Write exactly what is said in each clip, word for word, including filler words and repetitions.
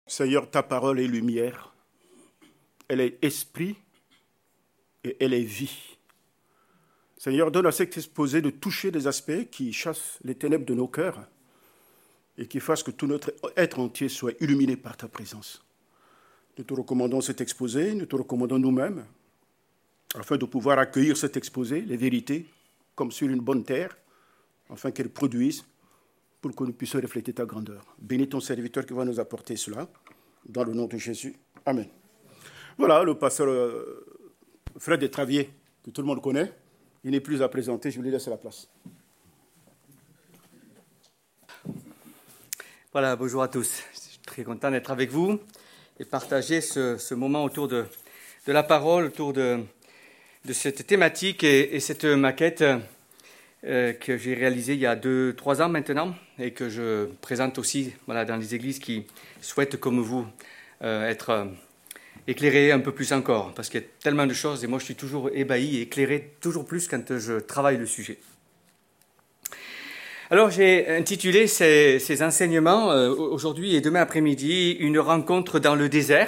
Seigneur, ta parole est lumière, elle est esprit et elle est vie. Seigneur, donne à cet exposé de toucher des aspects qui chassent les ténèbres de nos cœurs et qui fassent que tout notre être entier soit illuminé par ta présence. Nous te recommandons cet exposé, nous te recommandons nous-mêmes, afin de pouvoir accueillir cet exposé, les vérités, comme sur une bonne terre, afin qu'elles produisent, pour que nous puissions refléter ta grandeur. Bénis ton serviteur qui va nous apporter cela, dans le nom de Jésus. Amen. Voilà, le pasteur euh, Fred Etravier, que tout le monde connaît, il n'est plus à présenter, je vous lui laisse la place. Voilà, bonjour à tous. Je suis très content d'être avec vous et partager ce, ce moment autour de, de la parole, autour de, de cette thématique et, et cette maquette euh, que j'ai réalisée il y a deux, trois ans maintenant et que je présente aussi voilà, dans les églises qui souhaitent, comme vous, euh, être euh, éclairés un peu plus encore, parce qu'il y a tellement de choses et moi je suis toujours ébahi et éclairé toujours plus quand je travaille le sujet. Alors j'ai intitulé ces, ces enseignements euh, aujourd'hui et demain après-midi « Une rencontre dans le désert ».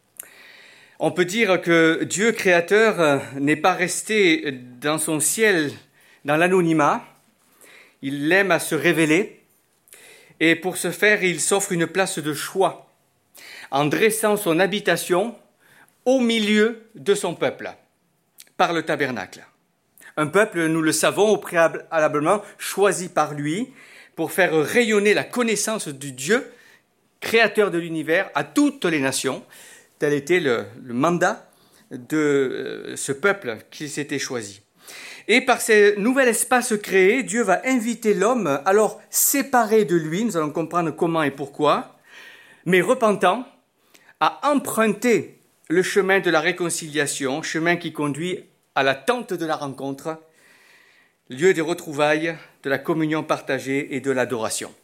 On peut dire que Dieu créateur euh, n'est pas resté dans son ciel, dans l'anonymat. Il aime à se révéler et pour ce faire, il s'offre une place de choix en dressant son habitation au milieu de son peuple par le tabernacle. Un peuple, nous le savons, au préalablement choisi par lui pour faire rayonner la connaissance du Dieu, créateur de l'univers, à toutes les nations. Tel était le, le mandat de ce peuple qui s'était choisi. Et par ces nouvel espace créé, Dieu va inviter l'homme, alors séparé de lui, nous allons comprendre comment et pourquoi, mais repentant, à emprunter le chemin de la réconciliation, chemin qui conduit à la tente de la rencontre, lieu des retrouvailles, de la communion partagée et de l'adoration.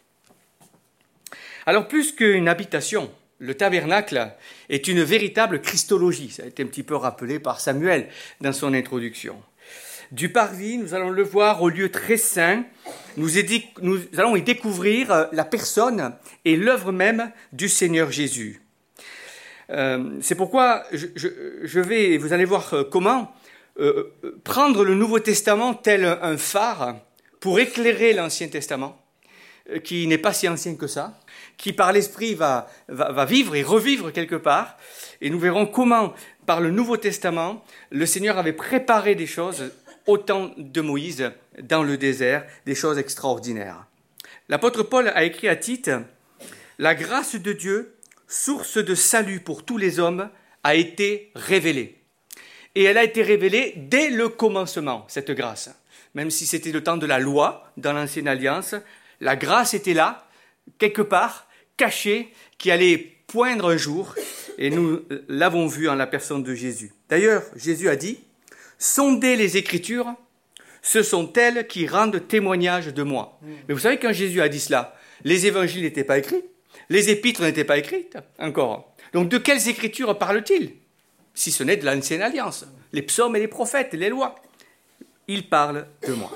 Alors plus qu'une habitation, le tabernacle est une véritable christologie. Ça a été un petit peu rappelé par Samuel dans son introduction. Du parvis, nous allons le voir au lieu très saint, nous, édi- nous allons y découvrir la personne et l'œuvre même du Seigneur Jésus. Euh, c'est pourquoi je, je, je vais, vous allez voir comment, euh, prendre le Nouveau Testament tel un phare pour éclairer l'Ancien Testament, euh, qui n'est pas si ancien que ça, qui par l'Esprit va, va, va vivre et revivre quelque part, et nous verrons comment, par le Nouveau Testament, le Seigneur avait préparé des choses au temps de Moïse dans le désert, des choses extraordinaires. L'apôtre Paul a écrit à Tite « La grâce de Dieu, source de salut pour tous les hommes, a été révélée. » Et elle a été révélée dès le commencement, cette grâce. Même si c'était le temps de la loi, dans l'Ancienne Alliance, la grâce était là, quelque part, cachée, qui allait poindre un jour, et nous l'avons vu en la personne de Jésus. D'ailleurs, Jésus a dit « Sondez les Écritures, ce sont elles qui rendent témoignage de moi. » Mais vous savez, quand Jésus a dit cela, les évangiles n'étaient pas écrits, les épîtres n'étaient pas écrites encore. Donc de quelles Écritures parle-t-il ? Si ce n'est de l'Ancienne Alliance, les psaumes et les prophètes, les lois. Il parle de moi.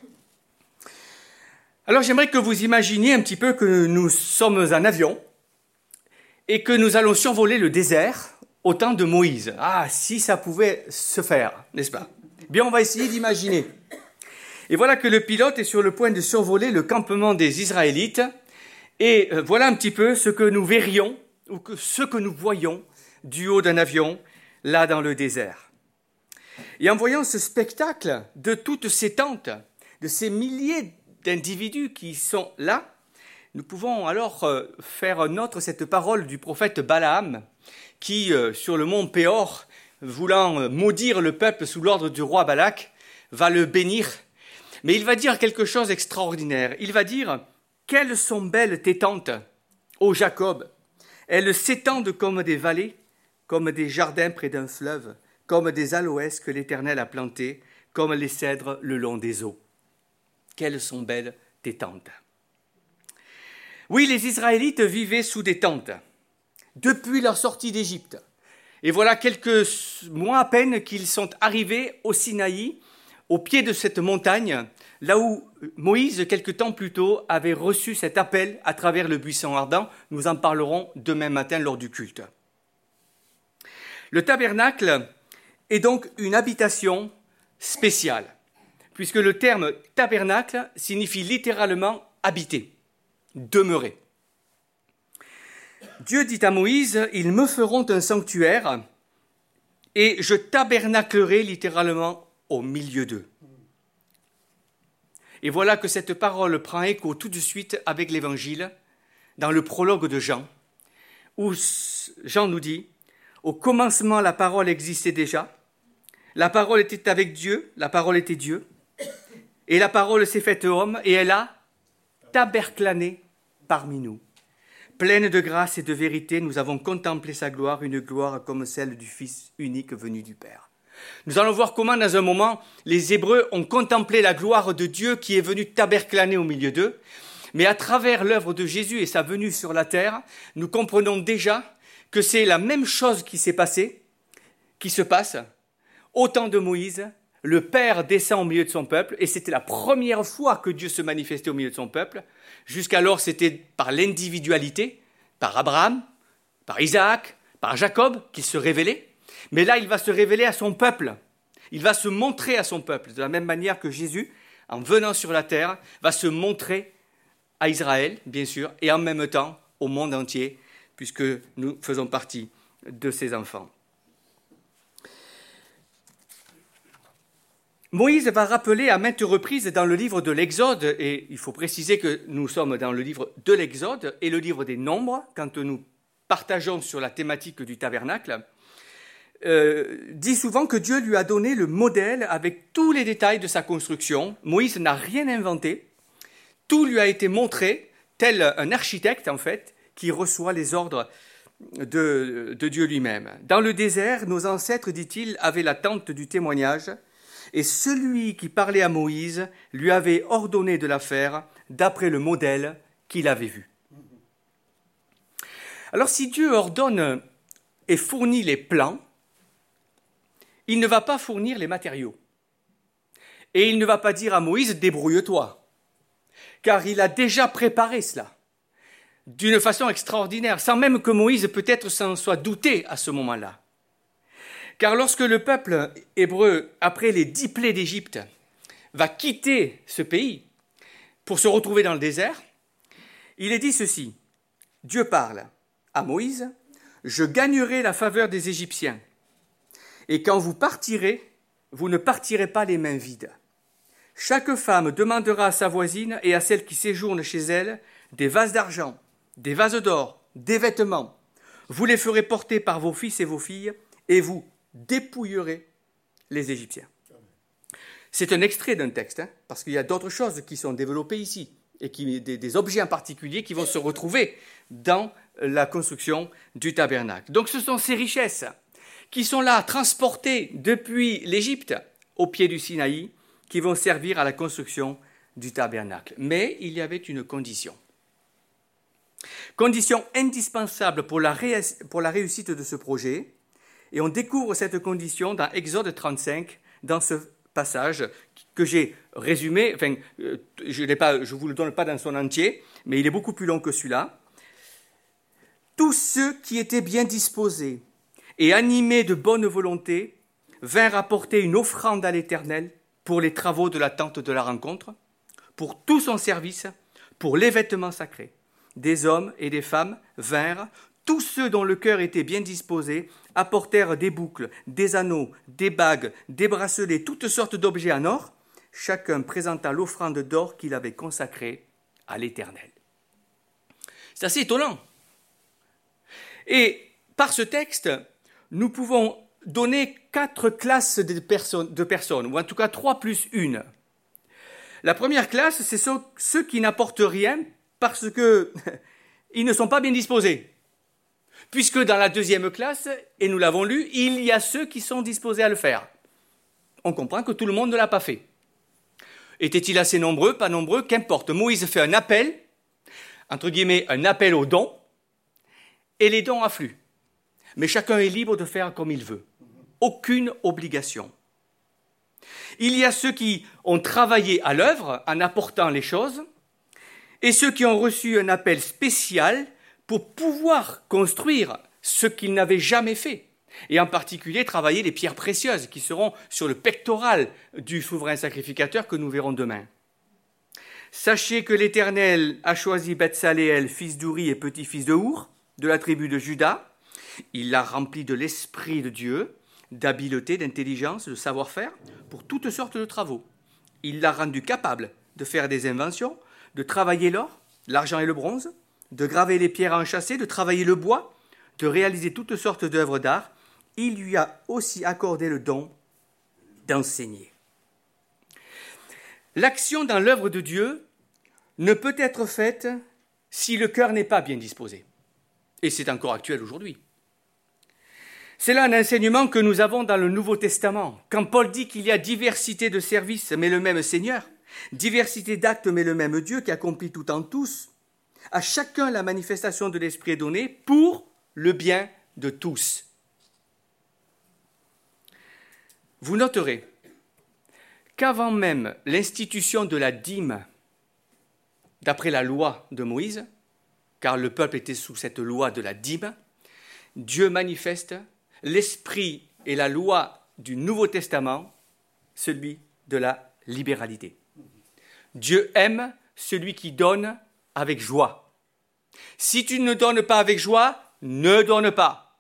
Alors j'aimerais que vous imaginiez un petit peu que nous sommes en avion et que nous allons survoler le désert au temps de Moïse. Ah, si ça pouvait se faire, n'est-ce pas ? Bien, on va essayer d'imaginer. Et voilà que le pilote est sur le point de survoler le campement des Israélites. Et voilà un petit peu ce que nous verrions, ou que ce que nous voyons du haut d'un avion, là dans le désert. Et en voyant ce spectacle de toutes ces tentes, de ces milliers d'individus qui sont là, nous pouvons alors faire nôtre cette parole du prophète Balaam, qui, sur le mont Péor, voulant maudire le peuple sous l'ordre du roi Balak, va le bénir. Mais il va dire quelque chose d'extraordinaire. Il va dire « Quelles sont belles tes tentes, ô Jacob ! Elles s'étendent comme des vallées, comme des jardins près d'un fleuve, comme des aloès que l'Éternel a plantés, comme les cèdres le long des eaux. Quelles sont belles tes tentes !» Oui, les Israélites vivaient sous des tentes depuis leur sortie d'Égypte. Et voilà quelques mois à peine qu'ils sont arrivés au Sinaï, au pied de cette montagne là où Moïse, quelque temps plus tôt, avait reçu cet appel à travers le buisson ardent. Nous en parlerons demain matin lors du culte. Le tabernacle est donc une habitation spéciale, puisque le terme tabernacle signifie littéralement habiter, demeurer. Dieu dit à Moïse, « Ils me feront un sanctuaire et je tabernaclerai littéralement au milieu d'eux. » Et voilà que cette parole prend écho tout de suite avec l'Évangile, dans le prologue de Jean, où Jean nous dit, « Au commencement, la parole existait déjà, la parole était avec Dieu, la parole était Dieu, et la parole s'est faite homme, et elle a tabernaculé parmi nous. Pleine de grâce et de vérité, nous avons contemplé sa gloire, une gloire comme celle du Fils unique venu du Père. » Nous allons voir comment, dans un moment, les Hébreux ont contemplé la gloire de Dieu qui est venu tabernaculer au milieu d'eux. Mais à travers l'œuvre de Jésus et sa venue sur la terre, nous comprenons déjà que c'est la même chose qui s'est passée, qui se passe. Au temps de Moïse, le Père descend au milieu de son peuple, et c'était la première fois que Dieu se manifestait au milieu de son peuple. Jusqu'alors, c'était par l'individualité, par Abraham, par Isaac, par Jacob, qu'il se révélait. Mais là, il va se révéler à son peuple. Il va se montrer à son peuple, de la même manière que Jésus, en venant sur la terre, va se montrer à Israël, bien sûr, et en même temps au monde entier, puisque nous faisons partie de ses enfants. Moïse va rappeler à maintes reprises dans le livre de l'Exode, et il faut préciser que nous sommes dans le livre de l'Exode et le livre des Nombres, quand nous partageons sur la thématique du tabernacle, euh, dit souvent que Dieu lui a donné le modèle avec tous les détails de sa construction. Moïse n'a rien inventé, tout lui a été montré, tel un architecte en fait, qui reçoit les ordres de, de Dieu lui-même. Dans le désert, nos ancêtres, dit-il, avaient la tente du témoignage, et celui qui parlait à Moïse lui avait ordonné de la faire d'après le modèle qu'il avait vu. Alors si Dieu ordonne et fournit les plans, il ne va pas fournir les matériaux. Et il ne va pas dire à Moïse « débrouille-toi », car il a déjà préparé cela d'une façon extraordinaire, sans même que Moïse peut-être s'en soit douté à ce moment-là. Car lorsque le peuple hébreu, après les dix plaies d'Égypte, va quitter ce pays pour se retrouver dans le désert, il est dit ceci, Dieu parle à Moïse, « Je gagnerai la faveur des Égyptiens, et quand vous partirez, vous ne partirez pas les mains vides. Chaque femme demandera à sa voisine et à celle qui séjourne chez elle des vases d'argent, des vases d'or, des vêtements. Vous les ferez porter par vos fils et vos filles, et vous dépouillerez les Égyptiens. » C'est un extrait d'un texte, hein, parce qu'il y a d'autres choses qui sont développées ici, et qui, des, des objets en particulier qui vont se retrouver dans la construction du tabernacle. Donc ce sont ces richesses qui sont là, transportées depuis l'Égypte au pied du Sinaï, qui vont servir à la construction du tabernacle. Mais il y avait une condition. Condition indispensable pour la, ré- pour la réussite de ce projet, et on découvre cette condition dans Exode trente-cinq, dans ce passage que j'ai résumé, enfin, je ne vous le donne pas dans son entier, mais il est beaucoup plus long que celui-là. Tous ceux qui étaient bien disposés et animés de bonne volonté vinrent apporter une offrande à l'Éternel pour les travaux de la tente de la rencontre, pour tout son service, pour les vêtements sacrés. Des hommes et des femmes vinrent, tous ceux dont le cœur était bien disposé, apportèrent des boucles, des anneaux, des bagues, des bracelets, toutes sortes d'objets en or. Chacun présenta l'offrande d'or qu'il avait consacrée à l'Éternel. C'est assez étonnant. Et par ce texte, nous pouvons donner quatre classes de personnes, de personnes, ou en tout cas trois plus une. La première classe, c'est ceux, ceux qui n'apportent rien parce qu'ils ne sont pas bien disposés. Puisque dans la deuxième classe, et nous l'avons lu, il y a ceux qui sont disposés à le faire. On comprend que tout le monde ne l'a pas fait. Étaient-ils assez nombreux, pas nombreux, qu'importe. Moïse fait un appel, entre guillemets, un appel aux dons, et les dons affluent. Mais chacun est libre de faire comme il veut. Aucune obligation. Il y a ceux qui ont travaillé à l'œuvre en apportant les choses, et ceux qui ont reçu un appel spécial pour pouvoir construire ce qu'ils n'avaient jamais fait, et en particulier travailler les pierres précieuses qui seront sur le pectoral du souverain sacrificateur que nous verrons demain. Sachez que l'Éternel a choisi Bethsaléel, fils d'Uri et petit-fils de Our, de la tribu de Juda. Il l'a rempli de l'Esprit de Dieu, d'habileté, d'intelligence, de savoir-faire, pour toutes sortes de travaux. Il l'a rendu capable de faire des inventions, de travailler l'or, l'argent et le bronze, de graver les pierres enchâssées, de travailler le bois, de réaliser toutes sortes d'œuvres d'art. Il lui a aussi accordé le don d'enseigner. L'action dans l'œuvre de Dieu ne peut être faite si le cœur n'est pas bien disposé. Et c'est encore actuel aujourd'hui. C'est là un enseignement que nous avons dans le Nouveau Testament. Quand Paul dit qu'il y a diversité de services, mais le même Seigneur, diversité d'actes, mais le même Dieu qui accomplit tout en tous, à chacun la manifestation de l'Esprit est donnée pour le bien de tous. Vous noterez qu'avant même l'institution de la dîme, d'après la loi de Moïse, car le peuple était sous cette loi de la dîme, Dieu manifeste l'esprit et la loi du Nouveau Testament, celui de la libéralité. Dieu aime celui qui donne avec joie. Si tu ne donnes pas avec joie, ne donne pas.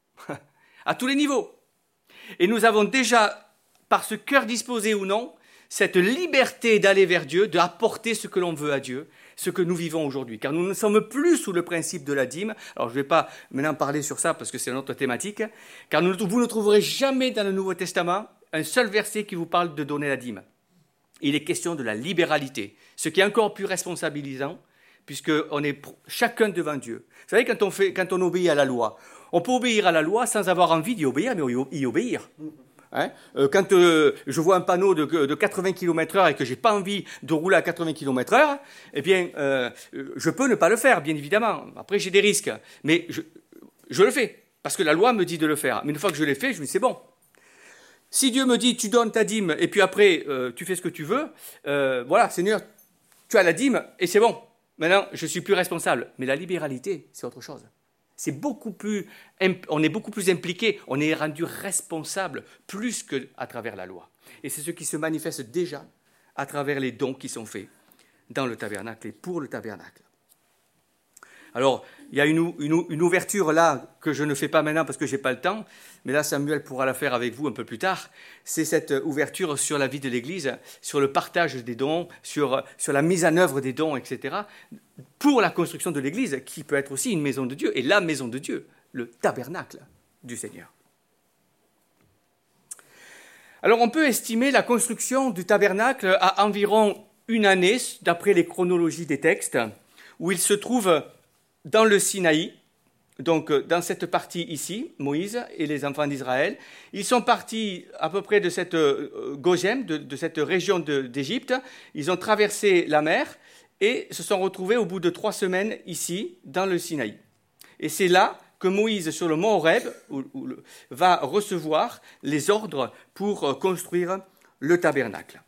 À tous les niveaux. Et nous avons déjà, par ce cœur disposé ou non, cette liberté d'aller vers Dieu, d'apporter ce que l'on veut à Dieu, ce que nous vivons aujourd'hui. Car nous ne sommes plus sous le principe de la dîme. Alors je ne vais pas maintenant parler sur ça parce que c'est une autre thématique. Car nous, vous ne trouverez jamais dans le Nouveau Testament un seul verset qui vous parle de donner la dîme. Il est question de la libéralité, ce qui est encore plus responsabilisant puisqu'on est chacun devant Dieu. Vous savez, quand on, fait, quand on obéit à la loi, on peut obéir à la loi sans avoir envie d'y obéir, mais y obéir. Hein euh, quand euh, je vois un panneau de, de quatre-vingts kilomètres heure et que je n'ai pas envie de rouler à quatre-vingts kilomètres heure, eh bien, euh, je peux ne pas le faire, bien évidemment. Après, j'ai des risques, mais je, je le fais, parce que la loi me dit de le faire. Mais une fois que je l'ai fait, je me dis, c'est bon. Si Dieu me dit, tu donnes ta dîme, et puis après, euh, tu fais ce que tu veux, euh, voilà, Seigneur, tu as la dîme, et c'est bon. Maintenant, je ne suis plus responsable. Mais la libéralité, c'est autre chose. C'est beaucoup plus, on est beaucoup plus impliqué, on est rendu responsable plus qu'à travers la loi. Et c'est ce qui se manifeste déjà à travers les dons qui sont faits dans le tabernacle et pour le tabernacle. Alors, il y a une, une, une ouverture là que je ne fais pas maintenant parce que je n'ai pas le temps, mais là Samuel pourra la faire avec vous un peu plus tard. C'est cette ouverture sur la vie de l'Église, sur le partage des dons, sur, sur la mise en œuvre des dons, et cetera, pour la construction de l'Église, qui peut être aussi une maison de Dieu, et la maison de Dieu, le tabernacle du Seigneur. Alors on peut estimer la construction du tabernacle à environ une année, d'après les chronologies des textes, où il se trouve dans le Sinaï, donc dans cette partie ici, Moïse et les enfants d'Israël. Ils sont partis à peu près de cette euh, Goshen, de, de cette région de, d'Égypte. Ils ont traversé la mer et se sont retrouvés au bout de trois semaines ici, dans le Sinaï. Et c'est là que Moïse, sur le mont Horeb, où, où le, va recevoir les ordres pour construire le tabernacle.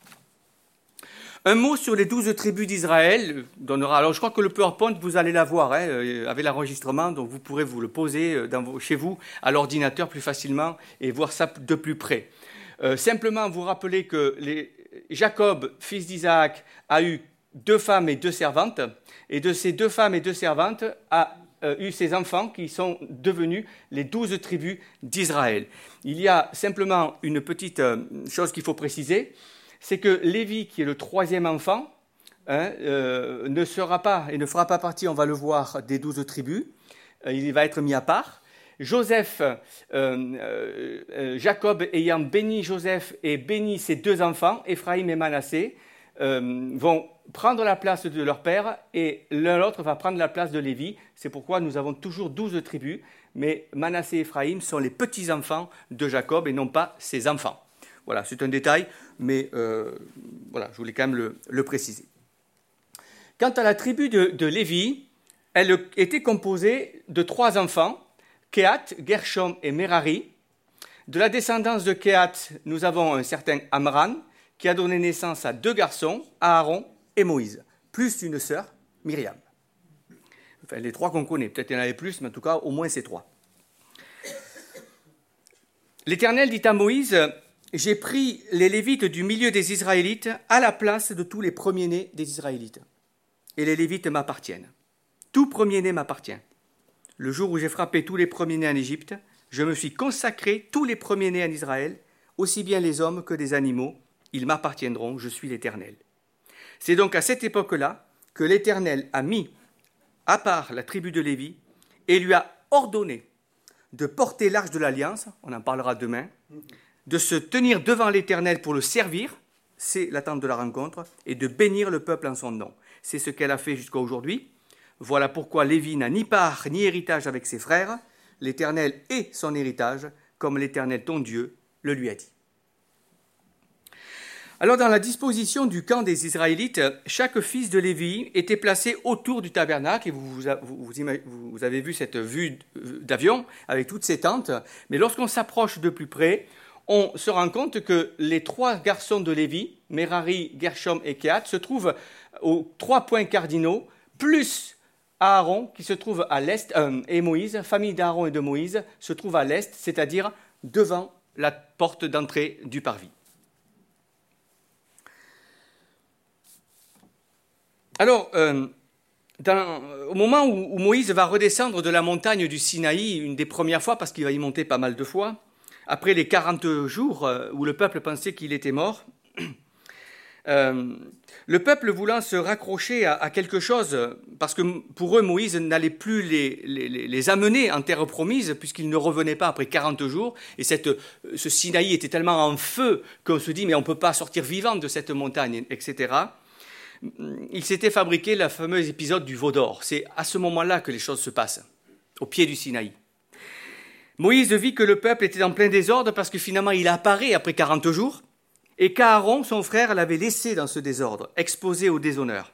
Un mot sur les douze tribus d'Israël donnera. Alors, je crois que le PowerPoint, vous allez l'avoir, hein, avec l'enregistrement, donc vous pourrez vous le poser dans vos, chez vous, à l'ordinateur plus facilement et voir ça de plus près. Euh, simplement, vous rappelez que les, Jacob, fils d'Isaac, a eu deux femmes et deux servantes, et de ces deux femmes et deux servantes a euh, eu ses enfants qui sont devenus les douze tribus d'Israël. Il y a simplement une petite euh, chose qu'il faut préciser. C'est que Lévi, qui est le troisième enfant, hein, euh, ne sera pas et ne fera pas partie, on va le voir, des douze tribus. Euh, il va être mis à part. Joseph, euh, euh, Jacob ayant béni Joseph et béni ses deux enfants, Éphraïm et Manassé, euh, vont prendre la place de leur père et l'un l'autre va prendre la place de Lévi. C'est pourquoi nous avons toujours douze tribus, mais Manassé et Éphraïm sont les petits-enfants de Jacob et non pas ses enfants. Voilà, c'est un détail, mais euh, voilà, je voulais quand même le, le préciser. Quant à la tribu de, de Lévi, elle était composée de trois enfants, Kehat, Gershom et Merari. De la descendance de Kehath, nous avons un certain Amram, qui a donné naissance à deux garçons, Aaron et Moïse, plus une sœur, Myriam. Enfin, les trois qu'on connaît, peut-être il y en avait plus, mais en tout cas, au moins ces trois. L'Éternel dit à Moïse, « J'ai pris les Lévites du milieu des Israélites à la place de tous les premiers-nés des Israélites. Et les Lévites m'appartiennent. Tout premier-né m'appartient. Le jour où j'ai frappé tous les premiers-nés en Égypte, je me suis consacré tous les premiers-nés en Israël, aussi bien les hommes que des animaux. Ils m'appartiendront, je suis l'Éternel. » C'est donc à cette époque-là que l'Éternel a mis à part la tribu de Lévi et lui a ordonné de porter l'arche de l'Alliance, on en parlera demain, de se tenir devant l'Éternel pour le servir, c'est l'attente de la rencontre, et de bénir le peuple en son nom. C'est ce qu'elle a fait jusqu'à aujourd'hui. Voilà pourquoi Lévi n'a ni part ni héritage avec ses frères. L'Éternel est son héritage, comme l'Éternel ton Dieu le lui a dit. Alors, dans la disposition du camp des Israélites, chaque fils de Lévi était placé autour du tabernacle, et vous, vous, vous, vous avez vu cette vue d'avion avec toutes ces tentes, mais lorsqu'on s'approche de plus près, on se rend compte que les trois garçons de Lévi, Merari, Gershom et Kehath, se trouvent aux trois points cardinaux, plus Aaron, qui se trouve à l'est, euh, et Moïse, famille d'Aaron et de Moïse, se trouve à l'est, c'est-à-dire devant la porte d'entrée du parvis. Alors, euh, dans, au moment où, où Moïse va redescendre de la montagne du Sinaï, une des premières fois, parce qu'il va y monter pas mal de fois, après les quarante jours euh, où le peuple pensait qu'il était mort, euh, le peuple voulant se raccrocher à, à quelque chose, parce que pour eux, Moïse n'allait plus les, les, les amener en terre promise, puisqu'ils ne revenaient pas après quarante jours, et cette, ce Sinaï était tellement en feu qu'on se dit, mais on ne peut pas sortir vivant de cette montagne, et cetera. Il s'était fabriqué le fameux épisode du veau d'or. C'est à ce moment-là que les choses se passent, au pied du Sinaï. Moïse vit que le peuple était en plein désordre parce que finalement il apparaît après quarante jours et qu'Aaron, son frère, l'avait laissé dans ce désordre, exposé au déshonneur.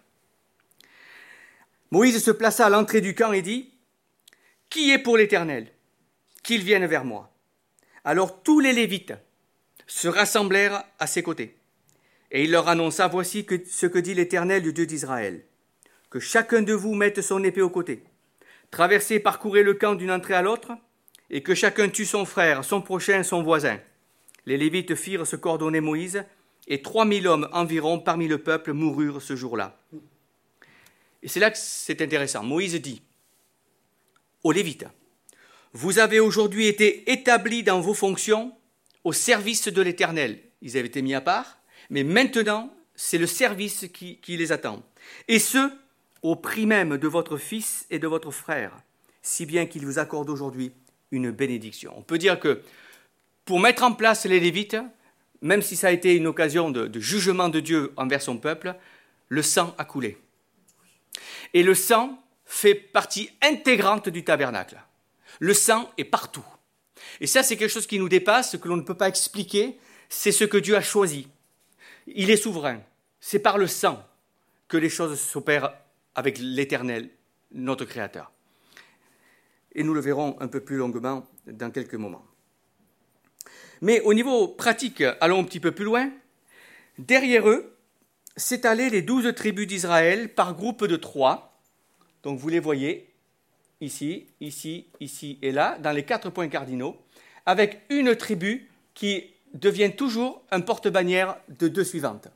Moïse se plaça à l'entrée du camp et dit « Qui est pour l'Éternel ? Qu'il vienne vers moi. » Alors tous les Lévites se rassemblèrent à ses côtés. Et il leur annonça, « Voici que, ce que dit l'Éternel, le Dieu d'Israël. Que chacun de vous mette son épée au côté. Traversez, parcourez le camp d'une entrée à l'autre, et que chacun tue son frère, son prochain, son voisin. » Les Lévites firent ce qu'ordonnait Moïse, et trois mille hommes environ parmi le peuple moururent ce jour-là. Et c'est là que c'est intéressant. Moïse dit aux Lévites, « Vous avez aujourd'hui été établis dans vos fonctions au service de l'Éternel. » Ils avaient été mis à part. Mais maintenant, c'est le service qui, qui les attend. Et ce, au prix même de votre fils et de votre frère, si bien qu'il vous accorde aujourd'hui une bénédiction. On peut dire que pour mettre en place les Lévites, même si ça a été une occasion de, de jugement de Dieu envers son peuple, le sang a coulé. Et le sang fait partie intégrante du tabernacle. Le sang est partout. Et ça, c'est quelque chose qui nous dépasse, que l'on ne peut pas expliquer. C'est ce que Dieu a choisi. Il est souverain. C'est par le sang que les choses s'opèrent avec l'Éternel, notre Créateur. Et nous le verrons un peu plus longuement dans quelques moments. Mais au niveau pratique, allons un petit peu plus loin. Derrière eux, s'étalaient les douze tribus d'Israël par groupe de trois. Donc vous les voyez ici, ici, ici et là, dans les quatre points cardinaux, avec une tribu qui devient toujours un porte-bannière de deux suivantes.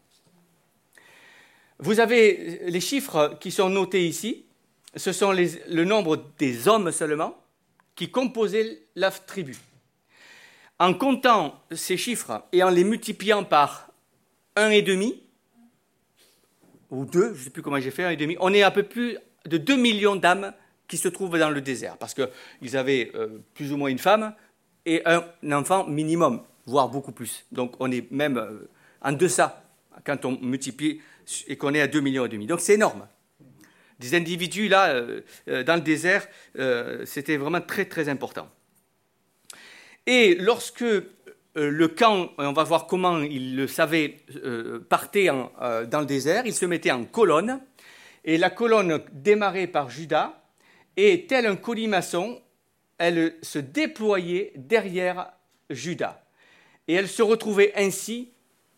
Vous avez les chiffres qui sont notés ici. Ce sont les, le nombre des hommes seulement qui composaient la tribu. En comptant ces chiffres et en les multipliant par un et demi, ou deux, je ne sais plus comment j'ai fait, un et demi, on est à peu plus de deux millions d'âmes qui se trouvent dans le désert, parce qu'ils avaient euh, plus ou moins une femme et un enfant minimum, voire beaucoup plus. Donc on est même euh, en deçà quand on multiplie et qu'on est à deux millions et demi. Donc c'est énorme. Des individus là, euh, euh, dans le désert, euh, c'était vraiment très très important. Et lorsque euh, le camp, on va voir comment il le savait, euh, partait en, euh, dans le désert, il se mettait en colonne, et la colonne démarrait par Juda, et tel un colimaçon, elle se déployait derrière Juda. Et elle se retrouvait ainsi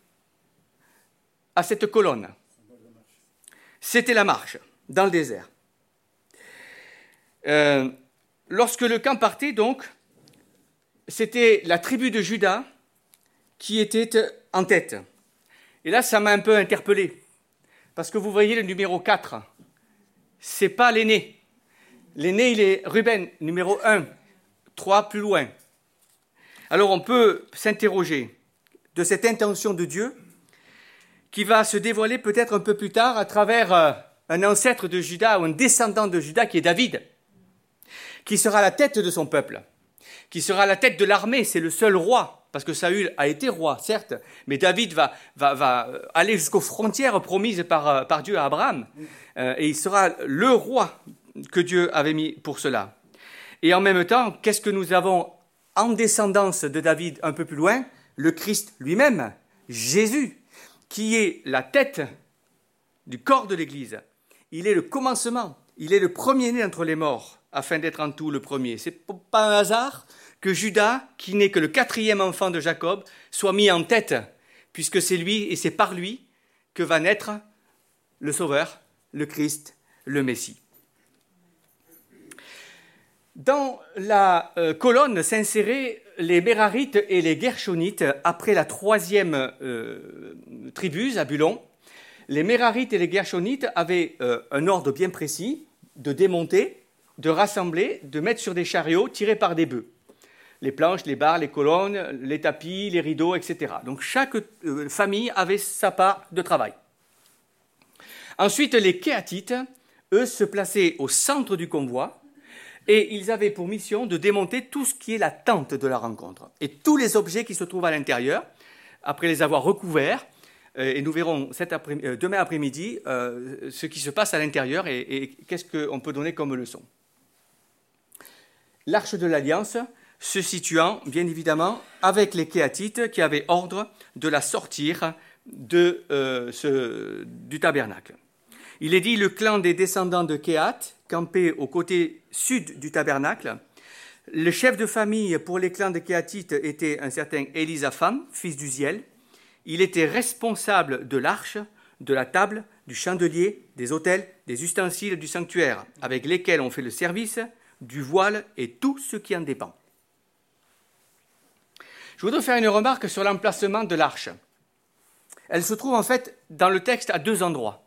à cette colonne. C'était la marche dans le désert. Euh, lorsque le camp partait, donc, c'était la tribu de Juda qui était en tête. Et là, ça m'a un peu interpellé, parce que vous voyez le numéro quatre, c'est pas l'aîné. L'aîné, il est Ruben, numéro un, trois plus loin. Alors on peut s'interroger de cette intention de Dieu qui va se dévoiler peut-être un peu plus tard à travers euh, un ancêtre de Juda ou un descendant de Juda qui est David, qui sera la tête de son peuple, qui sera la tête de l'armée, c'est le seul roi, parce que Saül a été roi, certes, mais David va, va, va aller jusqu'aux frontières promises par, par Dieu à Abraham, euh, et il sera le roi que Dieu avait mis pour cela. Et en même temps, qu'est-ce que nous avons en descendance de David un peu plus loin? Le Christ lui-même, Jésus, qui est la tête du corps de l'Église. Il est le commencement, il est le premier-né entre les morts, afin d'être en tout le premier. Ce n'est pas un hasard que Judas, qui n'est que le quatrième enfant de Jacob, soit mis en tête, puisque c'est lui et c'est par lui que va naître le Sauveur, le Christ, le Messie. Dans la euh, colonne s'inséraient les Mérarites et les Gershonites après la troisième euh, tribu, Zabulon. Les Mérarites et les Gershonites avaient euh, un ordre bien précis de démonter, de rassembler, de mettre sur des chariots tirés par des bœufs. Les planches, les barres, les colonnes, les tapis, les rideaux, et cetera. Donc chaque euh, famille avait sa part de travail. Ensuite, les Kéatites, eux, se plaçaient au centre du convoi et ils avaient pour mission de démonter tout ce qui est la tente de la rencontre et tous les objets qui se trouvent à l'intérieur, après les avoir recouverts. Et nous verrons cet après, euh, demain après-midi euh, ce qui se passe à l'intérieur et, et qu'est-ce qu'on peut donner comme leçon. L'Arche de l'Alliance se situant, bien évidemment, avec les Kéatites qui avaient ordre de la sortir de, euh, ce, du tabernacle. Il est dit, le clan des descendants de Kéhat campait au côté sud du tabernacle. Le chef de famille pour les clans de Kéatites était un certain Élisapham, fils d'Uziel. Il était responsable de l'arche, de la table, du chandelier, des autels, des ustensiles du sanctuaire, avec lesquels on fait le service, du voile et tout ce qui en dépend. Je voudrais faire une remarque sur l'emplacement de l'arche. Elle se trouve en fait dans le texte à deux endroits.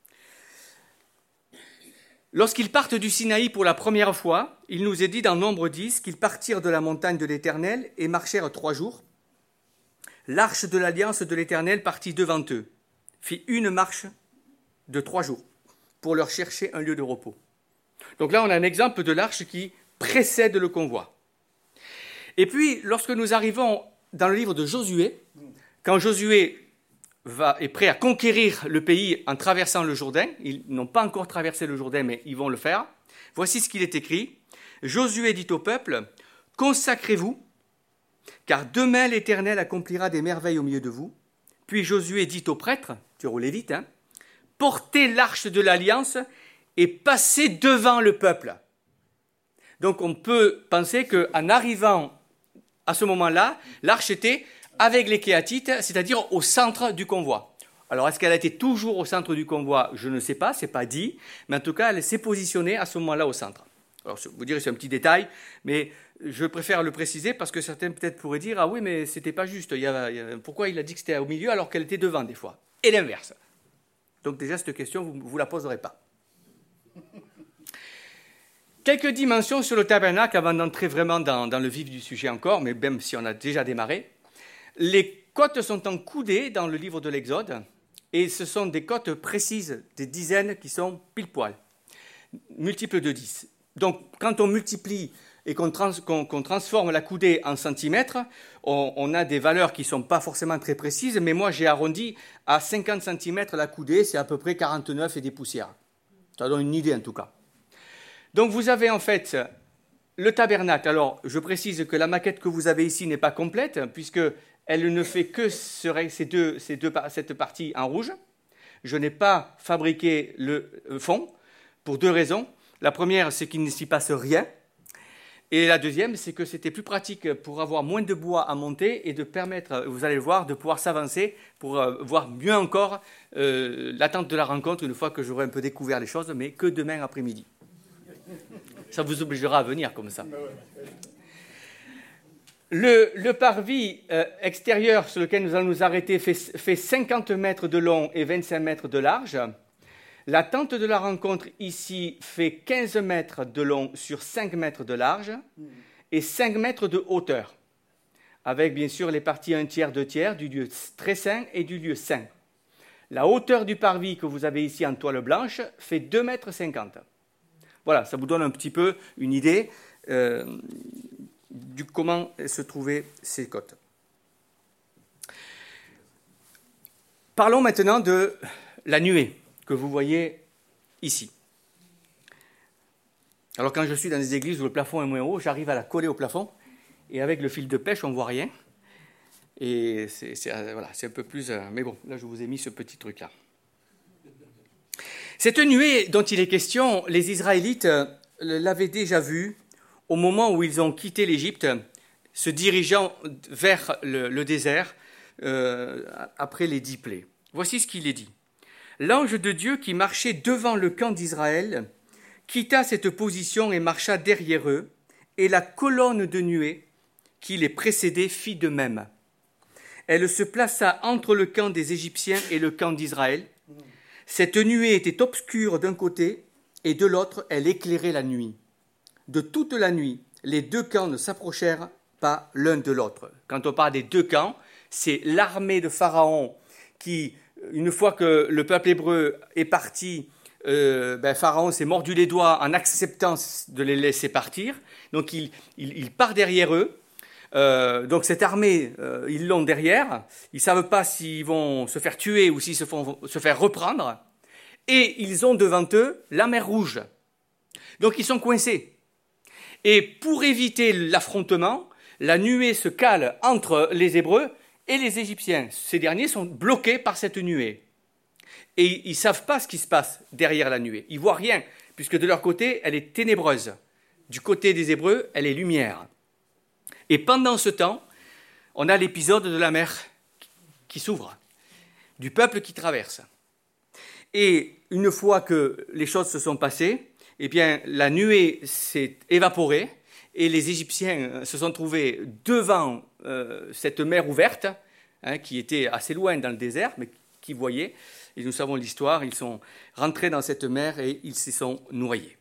Lorsqu'ils partent du Sinaï pour la première fois, il nous est dit dans Nombre dix qu'ils partirent de la montagne de l'Éternel et marchèrent trois jours. L'arche de l'alliance de l'Éternel partit devant eux, fit une marche de trois jours pour leur chercher un lieu de repos. Donc là, on a un exemple de l'arche qui précède le convoi. Et puis, lorsque nous arrivons dans le livre de Josué, quand Josué va, est prêt à conquérir le pays en traversant le Jourdain, ils n'ont pas encore traversé le Jourdain, mais ils vont le faire. Voici ce qu'il est écrit. Josué dit au peuple, « Consacrez-vous, car demain l'Éternel accomplira des merveilles au milieu de vous. » Puis Josué dit aux prêtres, tu aux Lévites, hein, « Portez l'arche de l'Alliance et passez devant le peuple. » Donc on peut penser qu'en arrivant à ce moment-là, l'arche était avec les Kéatites, c'est-à-dire au centre du convoi. Alors, est-ce qu'elle a été toujours au centre du convoi? Je ne sais pas, ce n'est pas dit, mais en tout cas, elle s'est positionnée à ce moment-là au centre. Alors, vous direz, c'est un petit détail, mais je préfère le préciser parce que certains peut-être pourraient dire, ah oui, mais ce n'était pas juste, il y a, il y a, pourquoi il a dit que c'était au milieu alors qu'elle était devant des fois? Et l'inverse. Donc déjà, cette question, vous ne vous la poserez pas. Quelques dimensions sur le tabernacle avant d'entrer vraiment dans, dans le vif du sujet encore, mais même si on a déjà démarré. Les côtes sont en coudées dans le livre de l'Exode, et ce sont des côtes précises, des dizaines qui sont pile-poil, multiples de dix. Donc, quand on multiplie et qu'on, trans, qu'on, qu'on transforme la coudée en centimètres, on, on a des valeurs qui ne sont pas forcément très précises, mais moi j'ai arrondi à cinquante centimètres la coudée, c'est à peu près quarante-neuf et des poussières. Ça donne une idée en tout cas. Donc vous avez en fait le tabernacle. Alors je précise que la maquette que vous avez ici n'est pas complète, puisqu'elle ne fait que ces deux, ces deux, cette partie en rouge. Je n'ai pas fabriqué le fond pour deux raisons. La première, c'est qu'il ne s'y passe rien. Et la deuxième, c'est que c'était plus pratique pour avoir moins de bois à monter et de permettre, vous allez le voir, de pouvoir s'avancer pour euh, voir mieux encore euh, l'attente de la rencontre une fois que j'aurai un peu découvert les choses, mais que demain après-midi. Ça vous obligera à venir comme ça. Le, le parvis euh, extérieur sur lequel nous allons nous arrêter fait, fait cinquante mètres de long et vingt-cinq mètres de large. La tente de la rencontre ici fait quinze mètres de long sur cinq mètres de large et cinq mètres de hauteur, avec bien sûr les parties un tiers, deux tiers du lieu très saint et du lieu saint. La hauteur du parvis que vous avez ici en toile blanche fait deux mètres cinquante. Voilà, ça vous donne un petit peu une idée euh, du comment se trouvaient ces côtes. Parlons maintenant de la nuée que vous voyez ici. Alors quand je suis dans des églises où le plafond est moins haut, j'arrive à la coller au plafond et avec le fil de pêche, on ne voit rien. Et c'est, c'est, voilà, c'est un peu plus... Euh, mais bon, là je vous ai mis ce petit truc-là. Cette nuée dont il est question, les Israélites l'avaient déjà vue au moment où ils ont quitté l'Égypte, se dirigeant vers le, le désert euh, après les dix plaies. Voici ce qu'il est dit. L'ange de Dieu qui marchait devant le camp d'Israël quitta cette position et marcha derrière eux, et la colonne de nuée qui les précédait fit de même. Elle se plaça entre le camp des Égyptiens et le camp d'Israël. Cette nuée était obscure d'un côté, et de l'autre, elle éclairait la nuit. De toute la nuit, les deux camps ne s'approchèrent pas l'un de l'autre. Quand on parle des deux camps, c'est l'armée de Pharaon qui... Une fois que le peuple hébreu est parti, euh, ben Pharaon s'est mordu les doigts en acceptant de les laisser partir. Donc il, il, il part derrière eux. Euh, donc cette armée, euh, ils l'ont derrière. Ils ne savent pas s'ils vont se faire tuer ou s'ils se font se faire reprendre. Et ils ont devant eux la mer Rouge. Donc ils sont coincés. Et pour éviter l'affrontement, la nuée se cale entre les Hébreux et les Égyptiens. Ces derniers sont bloqués par cette nuée. Et ils ne savent pas ce qui se passe derrière la nuée. Ils ne voient rien, puisque de leur côté, elle est ténébreuse. Du côté des Hébreux, elle est lumière. Et pendant ce temps, on a l'épisode de la mer qui s'ouvre, du peuple qui traverse. Et une fois que les choses se sont passées, eh bien, la nuée s'est évaporée, et les Égyptiens se sont trouvés devant euh, cette mer ouverte, hein, qui était assez loin dans le désert, mais qu'ils voyaient. Et nous savons l'histoire, ils sont rentrés dans cette mer et ils s'y sont noyés.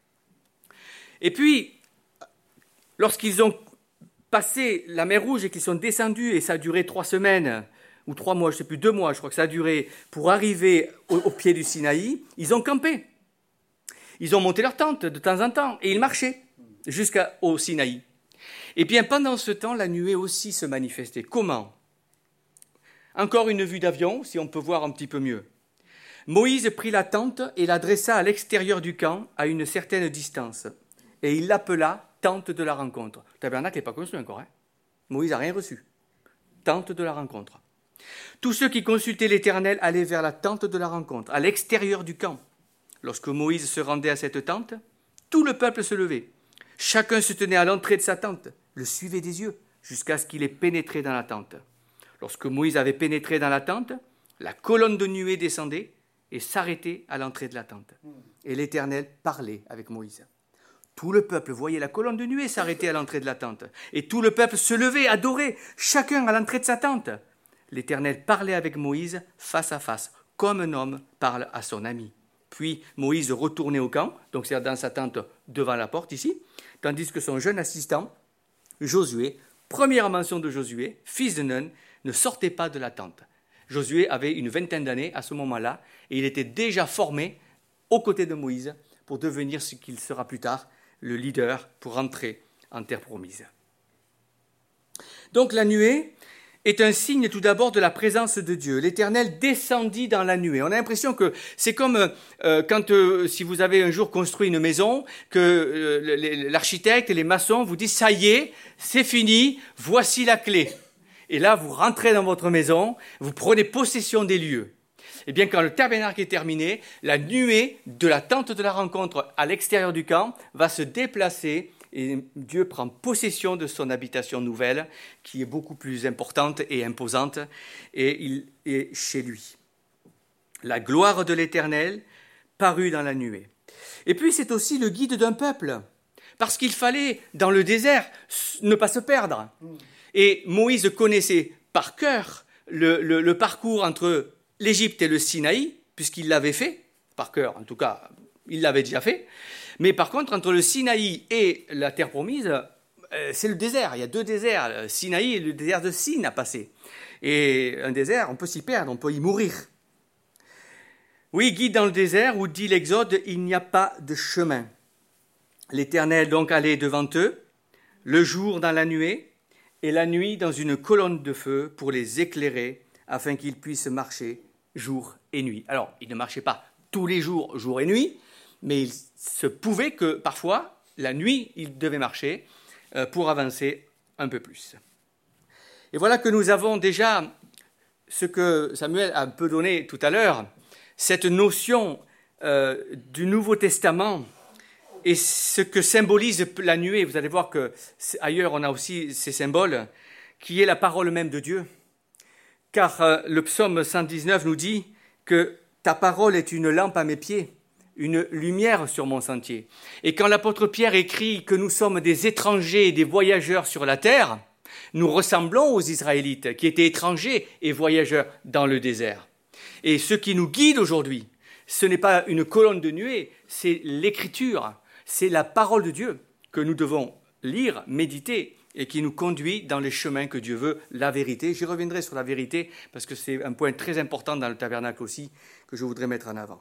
Et puis, lorsqu'ils ont passé la mer Rouge et qu'ils sont descendus, et ça a duré trois semaines, ou trois mois, je ne sais plus, deux mois, je crois que ça a duré, pour arriver au, au pied du Sinaï, ils ont campé. Ils ont monté leur tente de temps en temps, et ils marchaient jusqu'au Sinaï. Et bien, pendant ce temps, la nuée aussi se manifestait. Comment ? Encore une vue d'avion, si on peut voir un petit peu mieux. Moïse prit la tente et la dressa à l'extérieur du camp, à une certaine distance. Et il l'appela tente de la rencontre. Le tabernacle n'est pas construit encore. Hein ? Moïse n'a rien reçu. Tente de la rencontre. Tous ceux qui consultaient l'Éternel allaient vers la tente de la rencontre, à l'extérieur du camp. Lorsque Moïse se rendait à cette tente, tout le peuple se levait. Chacun se tenait à l'entrée de sa tente, le suivait des yeux, jusqu'à ce qu'il ait pénétré dans la tente. Lorsque Moïse avait pénétré dans la tente, la colonne de nuée descendait et s'arrêtait à l'entrée de la tente. Et l'Éternel parlait avec Moïse. Tout le peuple voyait la colonne de nuée s'arrêter à l'entrée de la tente. Et tout le peuple se levait, adorait, chacun à l'entrée de sa tente. L'Éternel parlait avec Moïse face à face, comme un homme parle à son ami. Puis Moïse retournait au camp, donc c'est dans sa tente devant la porte ici, tandis que son jeune assistant, Josué, première mention de Josué, fils de Nun, ne sortait pas de la tente. Josué avait une vingtaine d'années à ce moment-là, et il était déjà formé aux côtés de Moïse pour devenir ce qu'il sera plus tard, le leader pour entrer en terre promise. Donc la nuée est un signe tout d'abord de la présence de Dieu. L'Éternel descendit dans la nuée. On a l'impression que c'est comme euh, quand, euh, si vous avez un jour construit une maison, que euh, l'architecte et les maçons vous disent « ça y est, c'est fini, voici la clé ». Et là, vous rentrez dans votre maison, vous prenez possession des lieux. Eh bien, quand le tabernacle est terminé, la nuée de la tente de la rencontre à l'extérieur du camp va se déplacer et Dieu prend possession de son habitation nouvelle, qui est beaucoup plus importante et imposante, et il est chez lui. La gloire de l'Éternel parut dans la nuée. Et puis c'est aussi le guide d'un peuple, parce qu'il fallait, dans le désert, ne pas se perdre. Et Moïse connaissait par cœur le, le, le parcours entre l'Égypte et le Sinaï, puisqu'il l'avait fait, par cœur en tout cas, il l'avait déjà fait. Mais par contre, entre le Sinaï et la terre promise, euh, c'est le désert. Il y a deux déserts, le Sinaï et le désert de Sin à passer. Et un désert, on peut s'y perdre, on peut y mourir. Oui, guide dans le désert, où dit l'Exode, il n'y a pas de chemin. L'Éternel donc allait devant eux, le jour dans la nuée, et la nuit dans une colonne de feu pour les éclairer, afin qu'ils puissent marcher jour et nuit. Alors, ils ne marchaient pas tous les jours, jour et nuit, mais il se pouvait que parfois, la nuit, ils devaient marcher pour avancer un peu plus. Et voilà que nous avons déjà ce que Samuel a un peu donné tout à l'heure, cette notion euh, du Nouveau Testament et ce que symbolise la nuée. Vous allez voir qu'ailleurs, on a aussi ces symboles, qui est la parole même de Dieu. Car euh, le psaume cent dix-neuf nous dit que ta parole est une lampe à mes pieds, une lumière sur mon sentier. Et quand l'apôtre Pierre écrit que nous sommes des étrangers et des voyageurs sur la terre, nous ressemblons aux Israélites qui étaient étrangers et voyageurs dans le désert. Et ce qui nous guide aujourd'hui, ce n'est pas une colonne de nuée, c'est l'Écriture, c'est la parole de Dieu que nous devons lire, méditer et qui nous conduit dans les chemins que Dieu veut, la vérité. J'y reviendrai sur la vérité parce que c'est un point très important dans le tabernacle aussi que je voudrais mettre en avant.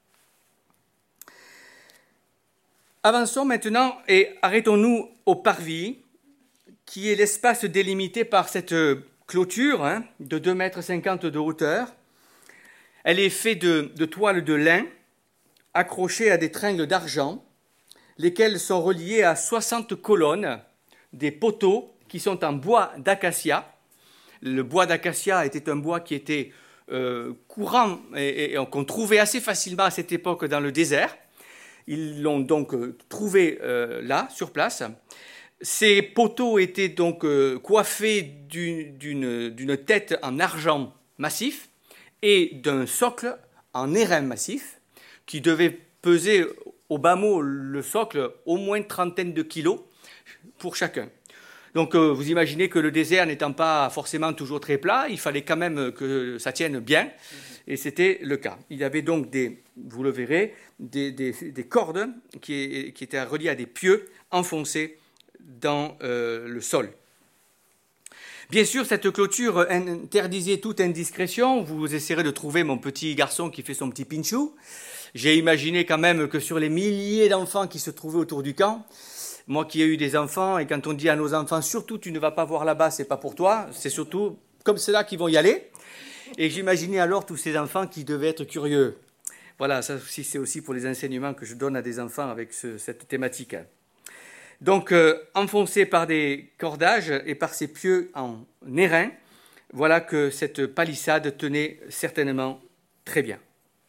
Avançons maintenant et arrêtons-nous au parvis, qui est l'espace délimité par cette clôture hein, de deux mètres cinquante de hauteur. Elle est faite de, de toiles de lin accrochées à des tringles d'argent, lesquelles sont reliées à soixante colonnes, des poteaux qui sont en bois d'acacia. Le bois d'acacia était un bois qui était euh, courant et, et qu'on trouvait assez facilement à cette époque dans le désert. Ils l'ont donc trouvé euh, là, sur place. Ces poteaux étaient donc euh, coiffés d'une, d'une, d'une tête en argent massif et d'un socle en airain massif qui devait peser au bas mot le socle au moins une trentaine de kilos pour chacun. Donc euh, vous imaginez que le désert n'étant pas forcément toujours très plat, il fallait quand même que ça tienne bien, et c'était le cas. Il y avait donc des, vous le verrez, des, des, des cordes qui, qui étaient reliées à des pieux enfoncés dans euh, le sol. Bien sûr, cette clôture interdisait toute indiscrétion. Vous essaierez de trouver mon petit garçon qui fait son petit pinchou. J'ai imaginé quand même que sur les milliers d'enfants qui se trouvaient autour du camp, moi qui ai eu des enfants, et quand on dit à nos enfants, surtout tu ne vas pas voir là-bas, c'est pas pour toi, c'est surtout comme cela qu'ils vont y aller. Et j'imaginais alors tous ces enfants qui devaient être curieux. Voilà, ça aussi, c'est aussi pour les enseignements que je donne à des enfants avec ce, cette thématique. Donc, euh, enfoncés par des cordages et par ces pieux en airain, voilà que cette palissade tenait certainement très bien.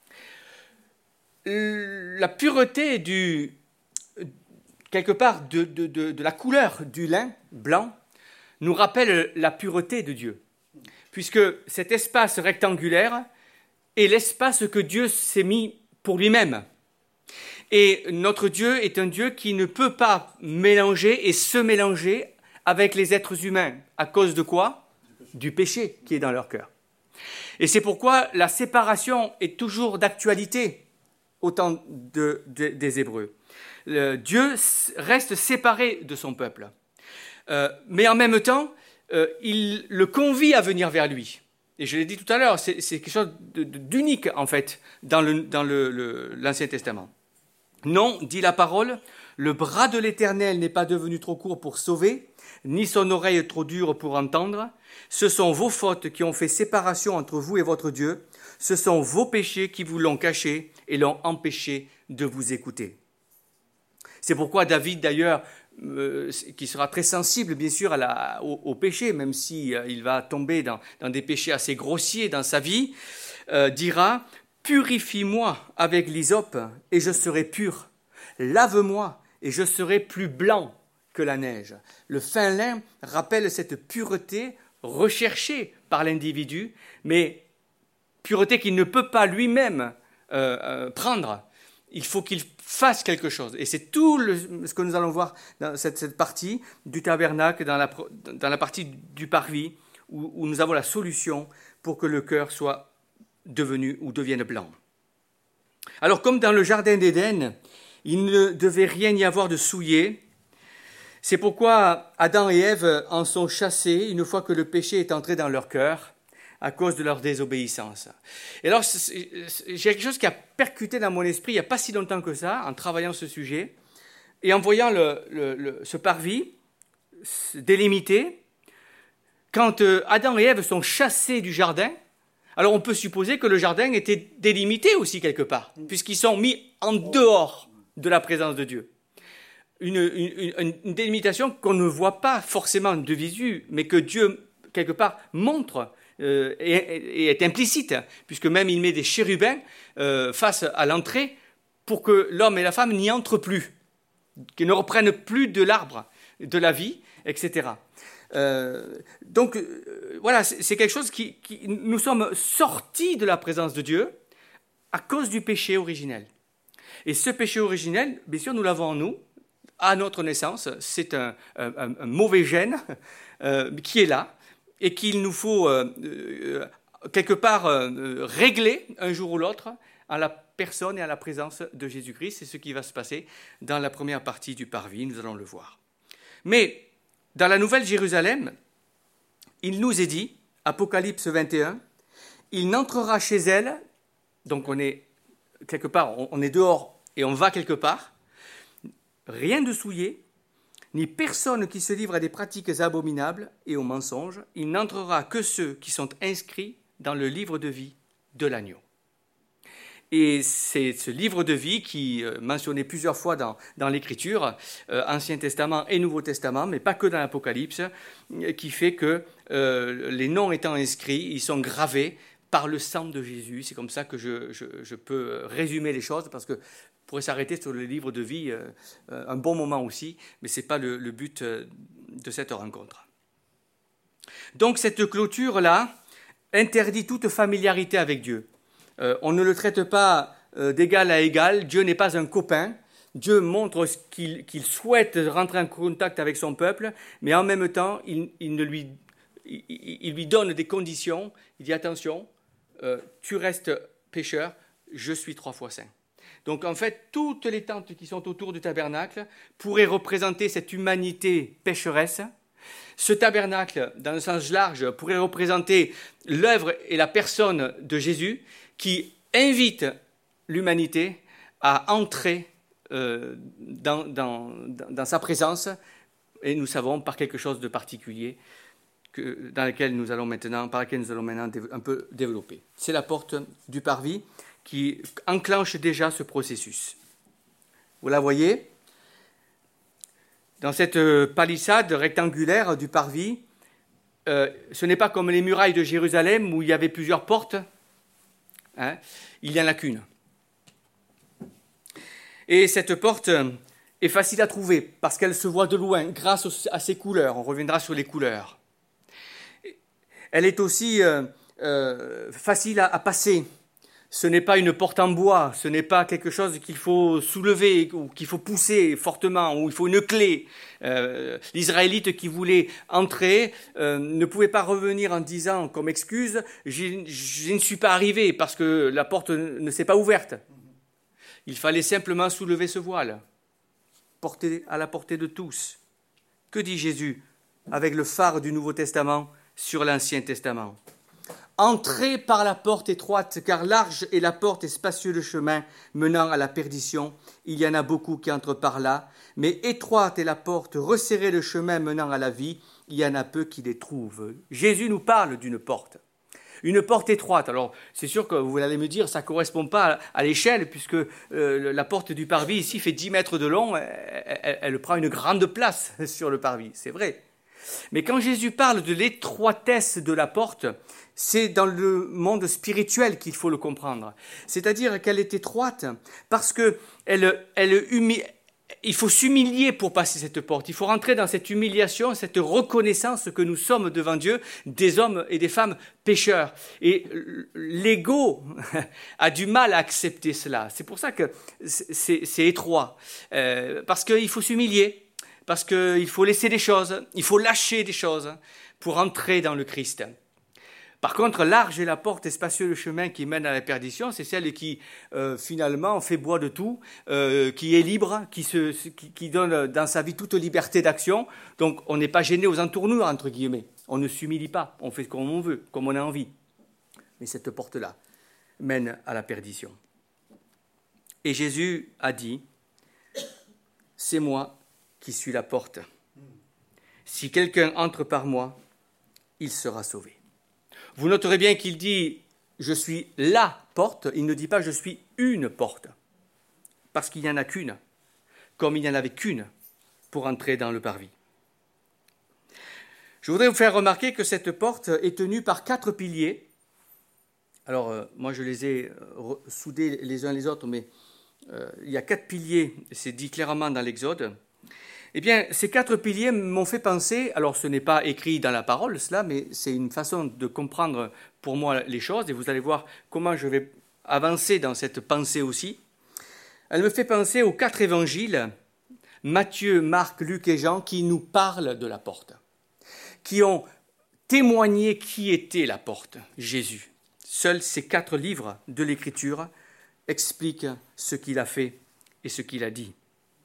La pureté du, quelque part de, de, de, de la couleur du lin blanc nous rappelle la pureté de Dieu, puisque cet espace rectangulaire est l'espace que Dieu s'est mis pour lui-même. Et notre Dieu est un Dieu qui ne peut pas mélanger et se mélanger avec les êtres humains. À cause de quoi ? Du péché qui est dans leur cœur. Et c'est pourquoi la séparation est toujours d'actualité au temps de, de, des Hébreux. Le, Dieu reste séparé de son peuple. Euh, mais en même temps, euh, il le convie à venir vers lui. Et je l'ai dit tout à l'heure, c'est, c'est quelque chose de, de, d'unique en fait dans, le, dans le, le, l'Ancien Testament. Non, dit la parole, le bras de l'Éternel n'est pas devenu trop court pour sauver, ni son oreille trop dure pour entendre. Ce sont vos fautes qui ont fait séparation entre vous et votre Dieu. Ce sont vos péchés qui vous l'ont caché et l'ont empêché de vous écouter. C'est pourquoi David, d'ailleurs, euh, qui sera très sensible, bien sûr, à la, au, au péché, même s'il euh, il va tomber dans, dans des péchés assez grossiers dans sa vie, euh, dira « Purifie-moi avec l'hysope et je serai pur. Lave-moi et je serai plus blanc que la neige. Le fin lin rappelle cette pureté recherchée par l'individu, mais pureté qu'il ne peut pas lui-même euh, euh, prendre. Il faut qu'il fasse quelque chose. Et c'est tout le, ce que nous allons voir dans cette, cette partie du tabernacle, dans la, dans la partie du parvis, où, où nous avons la solution pour que le cœur soit devenu ou devienne blanc. Alors, comme dans le jardin d'Éden, il ne devait rien y avoir de souillé. C'est pourquoi Adam et Ève en sont chassés une fois que le péché est entré dans leur cœur, à cause de leur désobéissance. Et alors, j'ai quelque chose qui a percuté dans mon esprit il n'y a pas si longtemps que ça, en travaillant ce sujet, et en voyant le, le, le, ce parvis délimité. Quand Adam et Ève sont chassés du jardin, alors on peut supposer que le jardin était délimité aussi quelque part, puisqu'ils sont mis en dehors de la présence de Dieu. Une, une, une délimitation qu'on ne voit pas forcément de visu, mais que Dieu, quelque part, montre euh, et, et est implicite, puisque même il met des chérubins euh, face à l'entrée pour que l'homme et la femme n'y entrent plus, qu'ils ne reprennent plus de l'arbre de la vie, et cetera. Euh, donc, euh, voilà, c'est, c'est quelque chose qui, qui... Nous sommes sortis de la présence de Dieu à cause du péché originel. Et ce péché originel, bien sûr, nous l'avons en nous, à notre naissance. C'est un, un, un mauvais gène euh, qui est là et qu'il nous faut euh, euh, quelque part euh, régler un jour ou l'autre à la personne et à la présence de Jésus-Christ. C'est ce qui va se passer dans la première partie du parvis, nous allons le voir. Mais dans la Nouvelle Jérusalem, il nous est dit, Apocalypse vingt et un, il n'entrera chez elle, donc on est quelque part, on est dehors et on va quelque part, rien de souillé, ni personne qui se livre à des pratiques abominables et aux mensonges. Il n'entrera que ceux qui sont inscrits dans le livre de vie de l'agneau. Et c'est ce livre de vie qui est mentionné plusieurs fois dans, dans l'Écriture, euh, Ancien Testament et Nouveau Testament, mais pas que dans l'Apocalypse, qui fait que euh, les noms étant inscrits, ils sont gravés par le sang de Jésus. C'est comme ça que je, je, je peux résumer les choses, parce que on pourrait s'arrêter sur le livre de vie euh, un bon moment aussi, mais ce n'est pas le, le but de cette rencontre. Donc cette clôture-là interdit toute familiarité avec Dieu. Euh, on ne le traite pas euh, d'égal à égal. Dieu n'est pas un copain. Dieu montre qu'il, qu'il souhaite rentrer en contact avec son peuple, mais en même temps, il, il, ne lui, il, il lui donne des conditions. Il dit attention, euh, tu restes pécheur, je suis trois fois saint. Donc en fait, toutes les tentes qui sont autour du tabernacle pourraient représenter cette humanité pécheresse. Ce tabernacle, dans le sens large, pourrait représenter l'œuvre et la personne de Jésus qui invite l'humanité à entrer euh, dans, dans, dans sa présence, et nous savons par quelque chose de particulier que, dans lequel nous allons maintenant, par lequel nous allons maintenant un peu développer. C'est la porte du parvis qui enclenche déjà ce processus. Vous la voyez ? Dans cette palissade rectangulaire du parvis, euh, ce n'est pas comme les murailles de Jérusalem où il y avait plusieurs portes. Hein, il n'y en a qu'une. Et cette porte est facile à trouver parce qu'elle se voit de loin grâce à ses couleurs. On reviendra sur les couleurs. Elle est aussi euh, euh, facile à, à passer. Ce n'est pas une porte en bois, ce n'est pas quelque chose qu'il faut soulever ou qu'il faut pousser fortement, ou il faut une clé. Euh, l'Israélite qui voulait entrer euh, ne pouvait pas revenir en disant comme excuse « je ne suis pas arrivé parce que la porte ne s'est pas ouverte ». Il fallait simplement soulever ce voile, porter à la portée de tous. Que dit Jésus avec le phare du Nouveau Testament sur l'Ancien Testament ? Entrez par la porte étroite, car large est la porte et spacieux le chemin menant à la perdition. Il y en a beaucoup qui entrent par là, mais étroite est la porte, resserré le chemin menant à la vie. Il y en a peu qui les trouvent. Jésus nous parle d'une porte, une porte étroite. Alors, c'est sûr que vous allez me dire, ça ne correspond pas à l'échelle, puisque euh, la porte du parvis ici fait dix mètres de long, elle, elle, elle prend une grande place sur le parvis, c'est vrai. Mais quand Jésus parle de l'étroitesse de la porte, c'est dans le monde spirituel qu'il faut le comprendre. C'est-à-dire qu'elle est étroite parce qu'elle elle, humi- il faut s'humilier pour passer cette porte. Il faut rentrer dans cette humiliation, cette reconnaissance que nous sommes devant Dieu, des hommes et des femmes pécheurs. Et l'ego a du mal à accepter cela. C'est pour ça que c'est, c'est étroit. Euh, parce qu'il faut s'humilier, parce qu'il faut laisser des choses, il faut lâcher des choses pour entrer dans le Christ. Par contre, large est la porte et spacieux le chemin qui mène à la perdition, c'est celle qui, euh, finalement, fait bois de tout, euh, qui est libre, qui, se, qui, qui donne dans sa vie toute liberté d'action. Donc, on n'est pas gêné aux entournures, entre guillemets. On ne s'humilie pas, on fait comme on veut, comme on a envie. Mais cette porte-là mène à la perdition. Et Jésus a dit, « C'est moi qui suis la porte. Si quelqu'un entre par moi, il sera sauvé. » Vous noterez bien qu'il dit « je suis la porte », il ne dit pas « je suis une porte », parce qu'il n'y en a qu'une, comme il n'y en avait qu'une pour entrer dans le parvis. Je voudrais vous faire remarquer que cette porte est tenue par quatre piliers. Alors, euh, moi je les ai euh, soudés les uns les autres, mais euh, il y a quatre piliers, c'est dit clairement dans l'Exode. Eh bien, ces quatre piliers m'ont fait penser, alors ce n'est pas écrit dans la parole, cela, mais c'est une façon de comprendre pour moi les choses, et vous allez voir comment je vais avancer dans cette pensée aussi. Elle me fait penser aux quatre évangiles, Matthieu, Marc, Luc et Jean, qui nous parlent de la porte, qui ont témoigné qui était la porte, Jésus. Seuls ces quatre livres de l'Écriture expliquent ce qu'il a fait et ce qu'il a dit.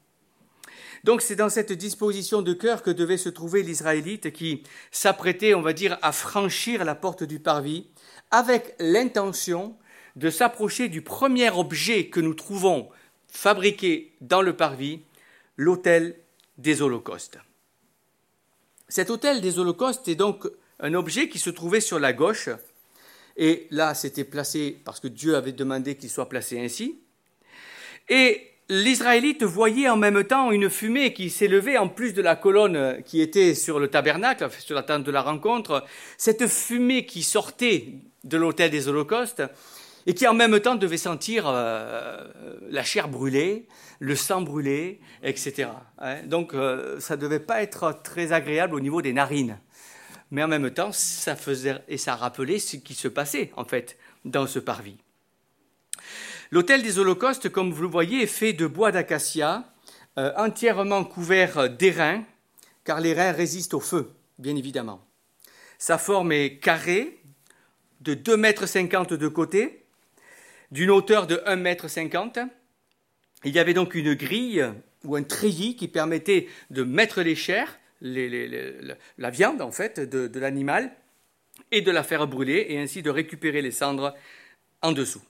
Donc c'est dans cette disposition de cœur que devait se trouver l'Israélite qui s'apprêtait, on va dire, à franchir la porte du parvis avec l'intention de s'approcher du premier objet que nous trouvons fabriqué dans le parvis, l'autel des holocaustes. Cet autel des holocaustes est donc un objet qui se trouvait sur la gauche, et là c'était placé parce que Dieu avait demandé qu'il soit placé ainsi, et l'Israélite voyait en même temps une fumée qui s'élevait en plus de la colonne qui était sur le tabernacle, sur la tente de la rencontre, cette fumée qui sortait de l'autel des holocaustes et qui en même temps devait sentir euh, la chair brûlée, le sang brûlé, et cetera. Hein, donc euh, ça ne devait pas être très agréable au niveau des narines. Mais en même temps, ça faisait et ça rappelait ce qui se passait en fait dans ce parvis. L'autel des holocaustes, comme vous le voyez, est fait de bois d'acacia, euh, entièrement couvert d'airain, car les reins résistent au feu, bien évidemment. Sa forme est carrée, de deux mètres cinquante de côté, d'une hauteur de un mètre cinquante. Il y avait donc une grille ou un treillis qui permettait de mettre les chairs, les, les, les, la viande en fait de, de l'animal, et de la faire brûler, et ainsi de récupérer les cendres en dessous.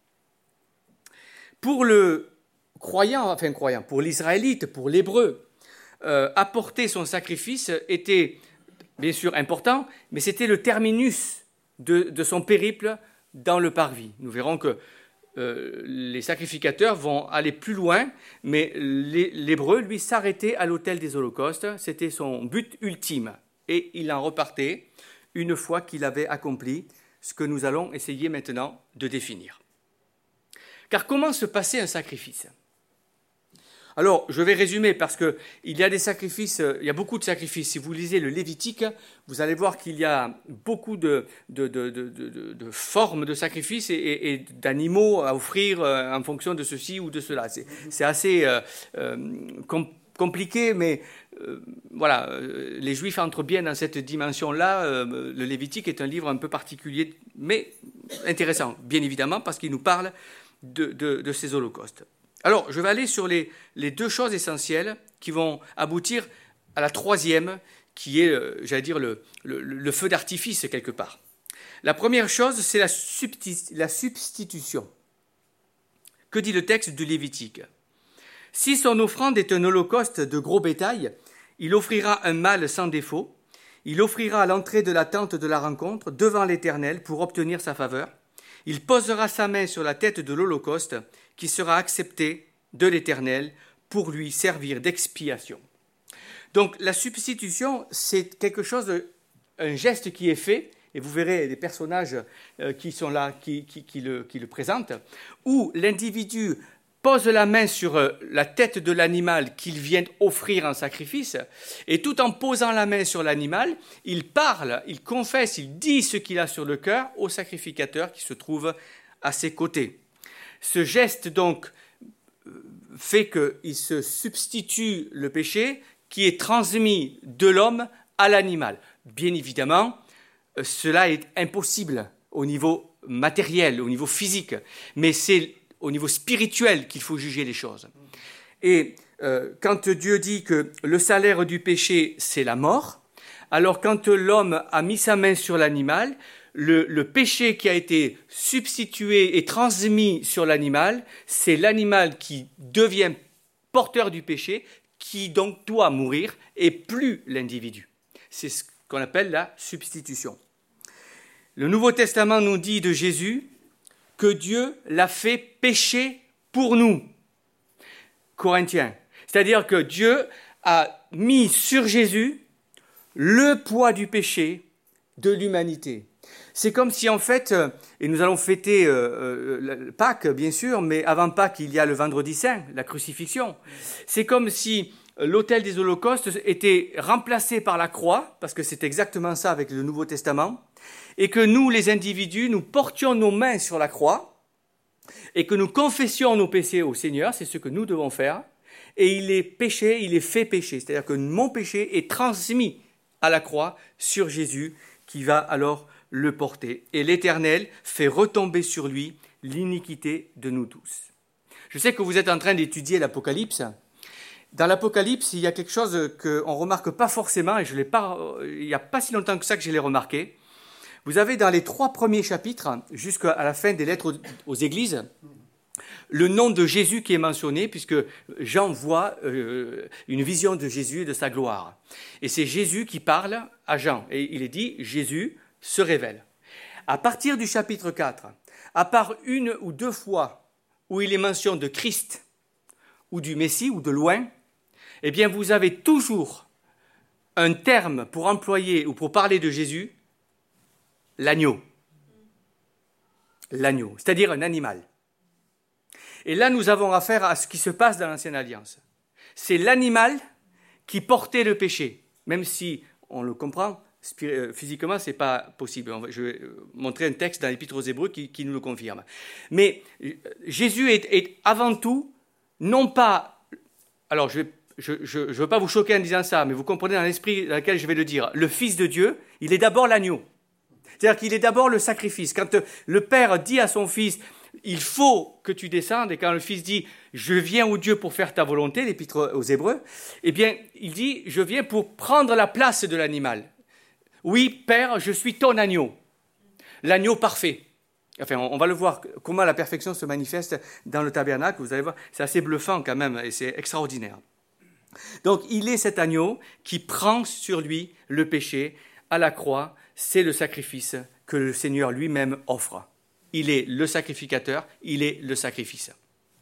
Pour le croyant, enfin croyant, pour l'Israélite, pour l'Hébreu, euh, apporter son sacrifice était bien sûr important, mais c'était le terminus de, de son périple dans le parvis. Nous verrons que euh, les sacrificateurs vont aller plus loin, mais l'Hébreu, lui, s'arrêtait à l'autel des holocaustes. C'était son but ultime. Et il en repartait une fois qu'il avait accompli ce que nous allons essayer maintenant de définir. Car comment se passait un sacrifice ? Alors, je vais résumer parce qu'il y a des sacrifices, il y a beaucoup de sacrifices. Si vous lisez le Lévitique, vous allez voir qu'il y a beaucoup de, de, de, de, de, de formes de sacrifices et, et, et d'animaux à offrir en fonction de ceci ou de cela. C'est, c'est assez euh, euh, com- compliqué, mais euh, voilà, euh, les Juifs entrent bien dans cette dimension-là. Euh, le Lévitique est un livre un peu particulier, mais intéressant, bien évidemment, parce qu'il nous parle De, de, de ces holocaustes. Alors, je vais aller sur les, les deux choses essentielles qui vont aboutir à la troisième, qui est, euh, j'allais dire, le, le, le feu d'artifice, quelque part. La première chose, c'est la, substi- la substitution. Que dit le texte du Lévitique ? Si son offrande est un holocauste de gros bétail, il offrira un mâle sans défaut, il offrira à l'entrée de la tente de la rencontre, devant l'Éternel, pour obtenir sa faveur. Il posera sa main sur la tête de l'Holocauste qui sera accepté de l'Éternel pour lui servir d'expiation. Donc la substitution, c'est quelque chose, un geste qui est fait, et vous verrez les personnages qui sont là, qui, qui, qui, le, qui le présentent, où l'individu pose la main sur la tête de l'animal qu'il vient offrir en sacrifice, et tout en posant la main sur l'animal, il parle, il confesse, il dit ce qu'il a sur le cœur au sacrificateur qui se trouve à ses côtés. Ce geste, donc, fait qu'il se substitue le péché qui est transmis de l'homme à l'animal. Bien évidemment, cela est impossible au niveau matériel, au niveau physique, mais c'est au niveau spirituel qu'il faut juger les choses. Et euh, quand Dieu dit que le salaire du péché, c'est la mort, alors quand l'homme a mis sa main sur l'animal, le, le péché qui a été substitué et transmis sur l'animal, c'est l'animal qui devient porteur du péché, qui donc doit mourir, et plus l'individu. C'est ce qu'on appelle la substitution. Le Nouveau Testament nous dit de Jésus que Dieu l'a fait pécher pour nous. Corinthiens. C'est-à-dire que Dieu a mis sur Jésus le poids du péché de l'humanité. C'est comme si en fait, et nous allons fêter euh, Pâques bien sûr, mais avant Pâques il y a le vendredi saint, la crucifixion. C'est comme si l'autel des holocaustes était remplacé par la croix, parce que c'est exactement ça avec le Nouveau Testament, et que nous, les individus, nous portions nos mains sur la croix, et que nous confessions nos péchés au Seigneur, c'est ce que nous devons faire, et il est péché, il est fait péché, c'est-à-dire que mon péché est transmis à la croix sur Jésus, qui va alors le porter. Et l'Éternel fait retomber sur lui l'iniquité de nous tous. Je sais que vous êtes en train d'étudier l'Apocalypse. Dans l'Apocalypse, il y a quelque chose qu'on ne remarque pas forcément, et je l'ai pas, il n'y a pas si longtemps que ça que je l'ai remarqué. Vous avez dans les trois premiers chapitres, jusqu'à la fin des lettres aux églises, le nom de Jésus qui est mentionné, puisque Jean voit euh, une vision de Jésus et de sa gloire. Et c'est Jésus qui parle à Jean, et il est dit, Jésus se révèle. À partir du chapitre quatre, à part une ou deux fois où il est mention de Christ, ou du Messie, ou de loin, eh bien vous avez toujours un terme pour employer ou pour parler de Jésus, l'agneau. L'agneau, c'est-à-dire un animal. Et là, nous avons affaire à ce qui se passe dans l'Ancienne Alliance. C'est l'animal qui portait le péché, même si on le comprend, physiquement, ce n'est pas possible. Je vais montrer un texte dans l'Épître aux Hébreux qui, qui nous le confirme. Mais Jésus est, est avant tout, non pas... Alors, je ne je, je, je veux pas vous choquer en disant ça, mais vous comprenez dans l'esprit dans lequel je vais le dire. Le Fils de Dieu, il est d'abord l'agneau. C'est-à-dire qu'il est d'abord le sacrifice. Quand le Père dit à son Fils... Il faut que tu descendes, et quand le Fils dit « Je viens, ô Dieu, pour faire ta volonté », l'Épître aux Hébreux, eh bien, il dit « Je viens pour prendre la place de l'animal. Oui, Père, je suis ton agneau, l'agneau parfait. » Enfin, on va le voir, comment la perfection se manifeste dans le tabernacle. Vous allez voir, c'est assez bluffant quand même, et c'est extraordinaire. Donc, il est cet agneau qui prend sur lui le péché à la croix. C'est le sacrifice que le Seigneur lui-même offre. Il est le sacrificateur, il est le sacrifice.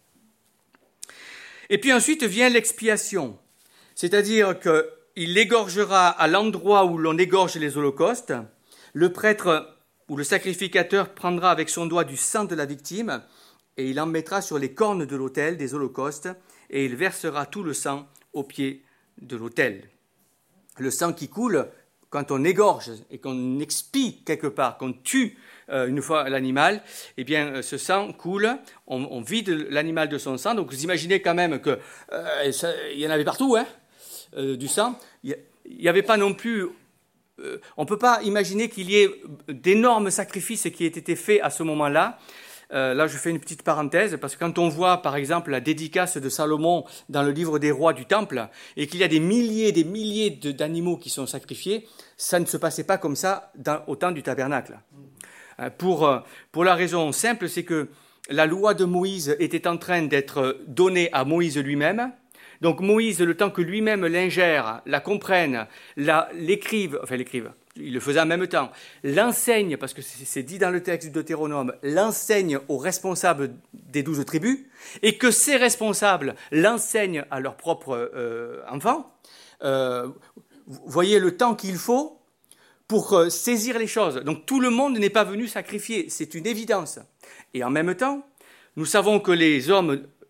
Et puis ensuite vient l'expiation, c'est-à-dire qu'il l'égorgera à l'endroit où l'on égorge les holocaustes. Le prêtre ou le sacrificateur prendra avec son doigt du sang de la victime et il en mettra sur les cornes de l'autel des holocaustes et il versera tout le sang au pied de l'autel. Le sang qui coule quand on égorge et qu'on expie quelque part, qu'on tue une fois l'animal, eh bien, ce sang coule, on, on vide l'animal de son sang. Donc, vous imaginez quand même qu'il euh, y en avait partout, hein, euh, du sang. Il n'y avait pas non plus... Euh, on ne peut pas imaginer qu'il y ait d'énormes sacrifices qui aient été faits à ce moment-là. Euh, là, je fais une petite parenthèse, parce que quand on voit, par exemple, la dédicace de Salomon dans le livre des rois du Temple, et qu'il y a des milliers et des milliers de, d'animaux qui sont sacrifiés, ça ne se passait pas comme ça dans, au temps du tabernacle. Pour, pour la raison simple, c'est que la loi de Moïse était en train d'être donnée à Moïse lui-même. Donc Moïse, le temps que lui-même l'ingère, la comprenne, la, l'écrive, enfin l'écrive, il le faisait en même temps, l'enseigne, parce que c'est, c'est dit dans le texte du Deutéronome, l'enseigne aux responsables des douze tribus, et que ces responsables l'enseignent à leurs propres euh, enfants. Euh, vous voyez le temps qu'il faut pour saisir les choses. Donc tout le monde n'est pas venu sacrifier, c'est une évidence. Et en même temps, nous savons que les hommes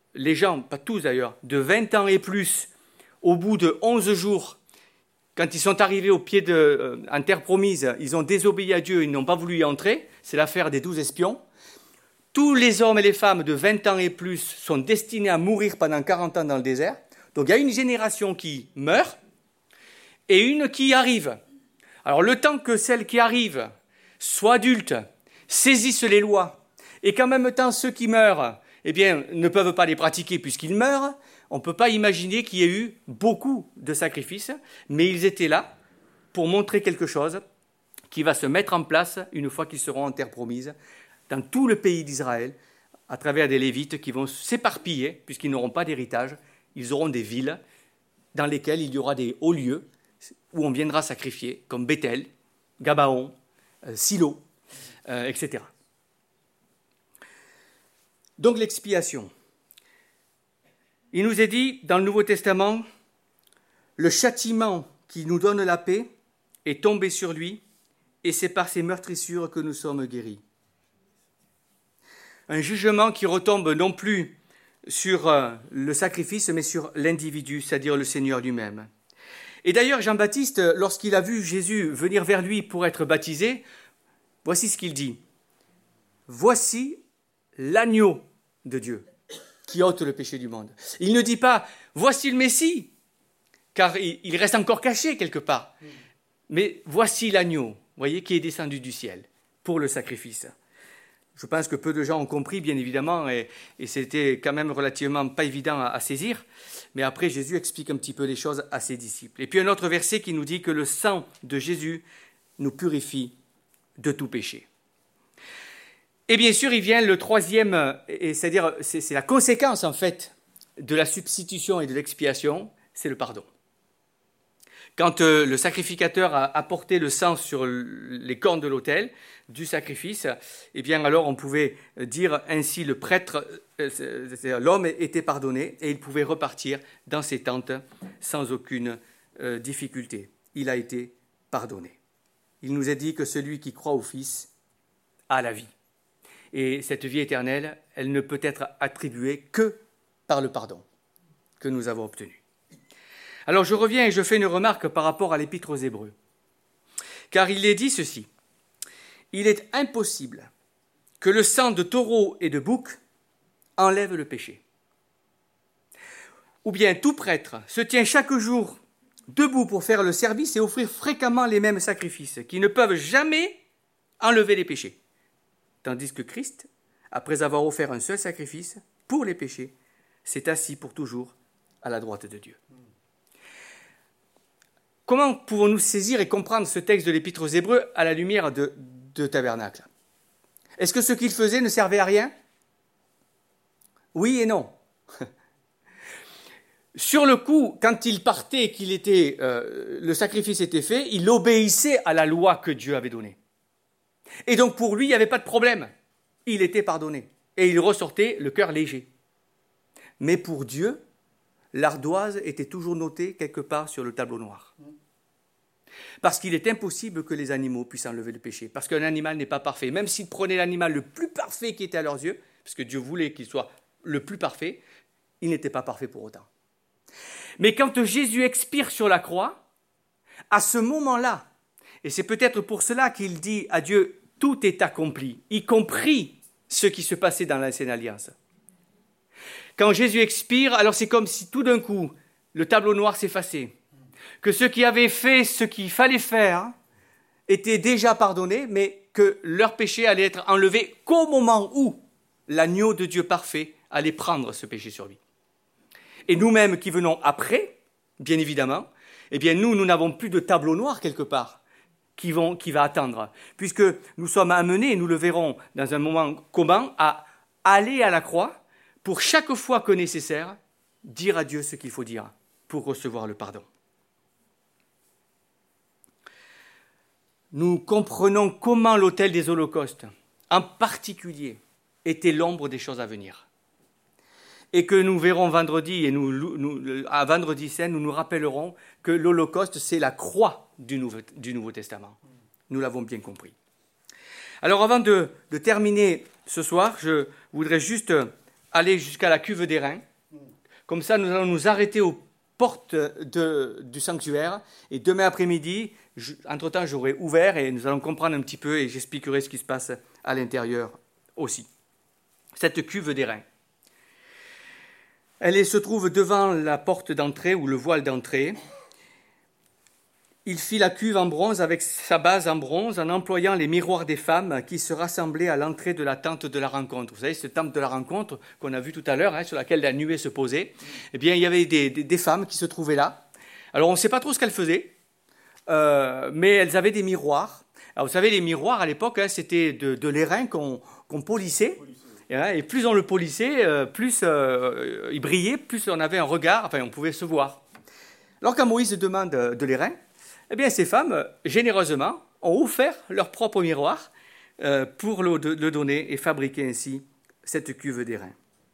les gens, pas tous d'ailleurs, de vingt ans et plus, au bout de onze jours, quand ils sont arrivés au pied de, euh, en terre promise, ils ont désobéi à Dieu, ils n'ont pas voulu y entrer, c'est l'affaire des douze espions. Tous les hommes et les femmes de vingt ans et plus sont destinés à mourir pendant quarante ans dans le désert. Donc il y a une génération qui meurt et une qui arrive. Alors le temps que celle qui arrive soit adulte, saisisse les lois, et qu'en même temps ceux qui meurent eh bien, ne peuvent pas les pratiquer puisqu'ils meurent, on ne peut pas imaginer qu'il y ait eu beaucoup de sacrifices, mais ils étaient là pour montrer quelque chose qui va se mettre en place une fois qu'ils seront en terre promise, dans tout le pays d'Israël, à travers des Lévites qui vont s'éparpiller, puisqu'ils n'auront pas d'héritage. Ils auront des villes dans lesquelles il y aura des hauts lieux où on viendra sacrifier, comme Bethel, Gabaon, euh, Silo, euh, et cetera. Donc l'expiation. Il nous est dit dans le Nouveau Testament, le châtiment qui nous donne la paix est tombé sur lui, et c'est par ses meurtrissures que nous sommes guéris. Un jugement qui retombe non plus sur euh, le sacrifice, mais sur l'individu, c'est-à-dire le Seigneur lui-même. Et d'ailleurs, Jean-Baptiste, lorsqu'il a vu Jésus venir vers lui pour être baptisé, voici ce qu'il dit. « Voici l'agneau de Dieu qui ôte le péché du monde. » Il ne dit pas « Voici le Messie », car il reste encore caché quelque part. Mais voici l'agneau, voyez, qui est descendu du ciel pour le sacrifice. Je pense que peu de gens ont compris, bien évidemment, et, et c'était quand même relativement pas évident à, à saisir. Mais après, Jésus explique un petit peu les choses à ses disciples. Et puis un autre verset qui nous dit que le sang de Jésus nous purifie de tout péché. Et bien sûr, il vient le troisième, et c'est-à-dire, c'est, c'est la conséquence en fait de la substitution et de l'expiation, c'est le pardon. Quand euh, le sacrificateur a apporté le sang sur les cornes de l'autel du sacrifice, eh bien alors on pouvait dire ainsi le prêtre, euh, l'homme était pardonné et il pouvait repartir dans ses tentes sans aucune euh, difficulté. Il a été pardonné. Il nous est dit que celui qui croit au Fils a la vie. Et cette vie éternelle, elle ne peut être attribuée que par le pardon que nous avons obtenu. Alors je reviens et je fais une remarque par rapport à l'Épître aux Hébreux. Car il est dit ceci, « Il est impossible que le sang de taureau et de bouc enlève le péché. » Ou bien tout prêtre se tient chaque jour debout pour faire le service et offrir fréquemment les mêmes sacrifices qui ne peuvent jamais enlever les péchés. Tandis que Christ, après avoir offert un seul sacrifice pour les péchés, s'est assis pour toujours à la droite de Dieu. Comment pouvons-nous saisir et comprendre ce texte de l'Épître aux Hébreux à la lumière de, de Tabernacle ? Est-ce que ce qu'il faisait ne servait à rien ? Oui et non. Sur le coup, quand il partait et qu'il était, euh, le sacrifice était fait, il obéissait à la loi que Dieu avait donnée. Et donc pour lui, il n'y avait pas de problème. Il était pardonné. Et il ressortait le cœur léger. Mais pour Dieu, l'ardoise était toujours notée quelque part sur le tableau noir. Parce qu'il est impossible que les animaux puissent enlever le péché. Parce qu'un animal n'est pas parfait. Même s'ils prenaient l'animal le plus parfait qui était à leurs yeux, parce que Dieu voulait qu'il soit le plus parfait, il n'était pas parfait pour autant. Mais quand Jésus expire sur la croix, à ce moment-là, et c'est peut-être pour cela qu'il dit à Dieu, tout est accompli, y compris ce qui se passait dans l'ancienne alliance. Quand Jésus expire, alors c'est comme si tout d'un coup, le tableau noir s'effaçait. Que ceux qui avaient fait ce qu'il fallait faire étaient déjà pardonnés, mais que leur péché allait être enlevé qu'au moment où l'agneau de Dieu parfait allait prendre ce péché sur lui. Et nous-mêmes qui venons après, bien évidemment, eh bien nous, nous n'avons plus de tableau noir quelque part qui, vont, qui va attendre, puisque nous sommes amenés, et nous le verrons dans un moment commun, à aller à la croix pour chaque fois que nécessaire, dire à Dieu ce qu'il faut dire pour recevoir le pardon. Nous comprenons comment l'autel des holocaustes, en particulier, était l'ombre des choses à venir. Et que nous verrons vendredi, et nous, nous, à vendredi saint, nous nous rappellerons que l'Holocauste, c'est la croix du Nouveau, du Nouveau Testament. Nous l'avons bien compris. Alors avant de, de terminer ce soir, je voudrais juste aller jusqu'à la cuve d'airain. Comme ça, nous allons nous arrêter aux portes de, du sanctuaire. Et demain après-midi, je, entre-temps, j'aurai ouvert et nous allons comprendre un petit peu et j'expliquerai ce qui se passe à l'intérieur aussi. Cette cuve d'airain. Elle se trouve devant la porte d'entrée ou le voile d'entrée. Il fit la cuve en bronze avec sa base en bronze en employant les miroirs des femmes qui se rassemblaient à l'entrée de la tente de la rencontre. Vous savez, cette tente de la rencontre qu'on a vue tout à l'heure, hein, sur laquelle la nuée se posait, eh bien, il y avait des, des, des femmes qui se trouvaient là. Alors, on ne sait pas trop ce qu'elles faisaient, euh, mais elles avaient des miroirs. Alors, vous savez, les miroirs, à l'époque, hein, c'était de, de l'airain qu'on, qu'on polissait. Et, hein, et plus on le polissait, euh, plus euh, il brillait, plus on avait un regard, enfin, on pouvait se voir. Alors, quand Moïse demande de l'airain, eh bien, ces femmes, généreusement, ont offert leur propre miroir euh, pour le, de, le donner et fabriquer ainsi cette cuve d'airain.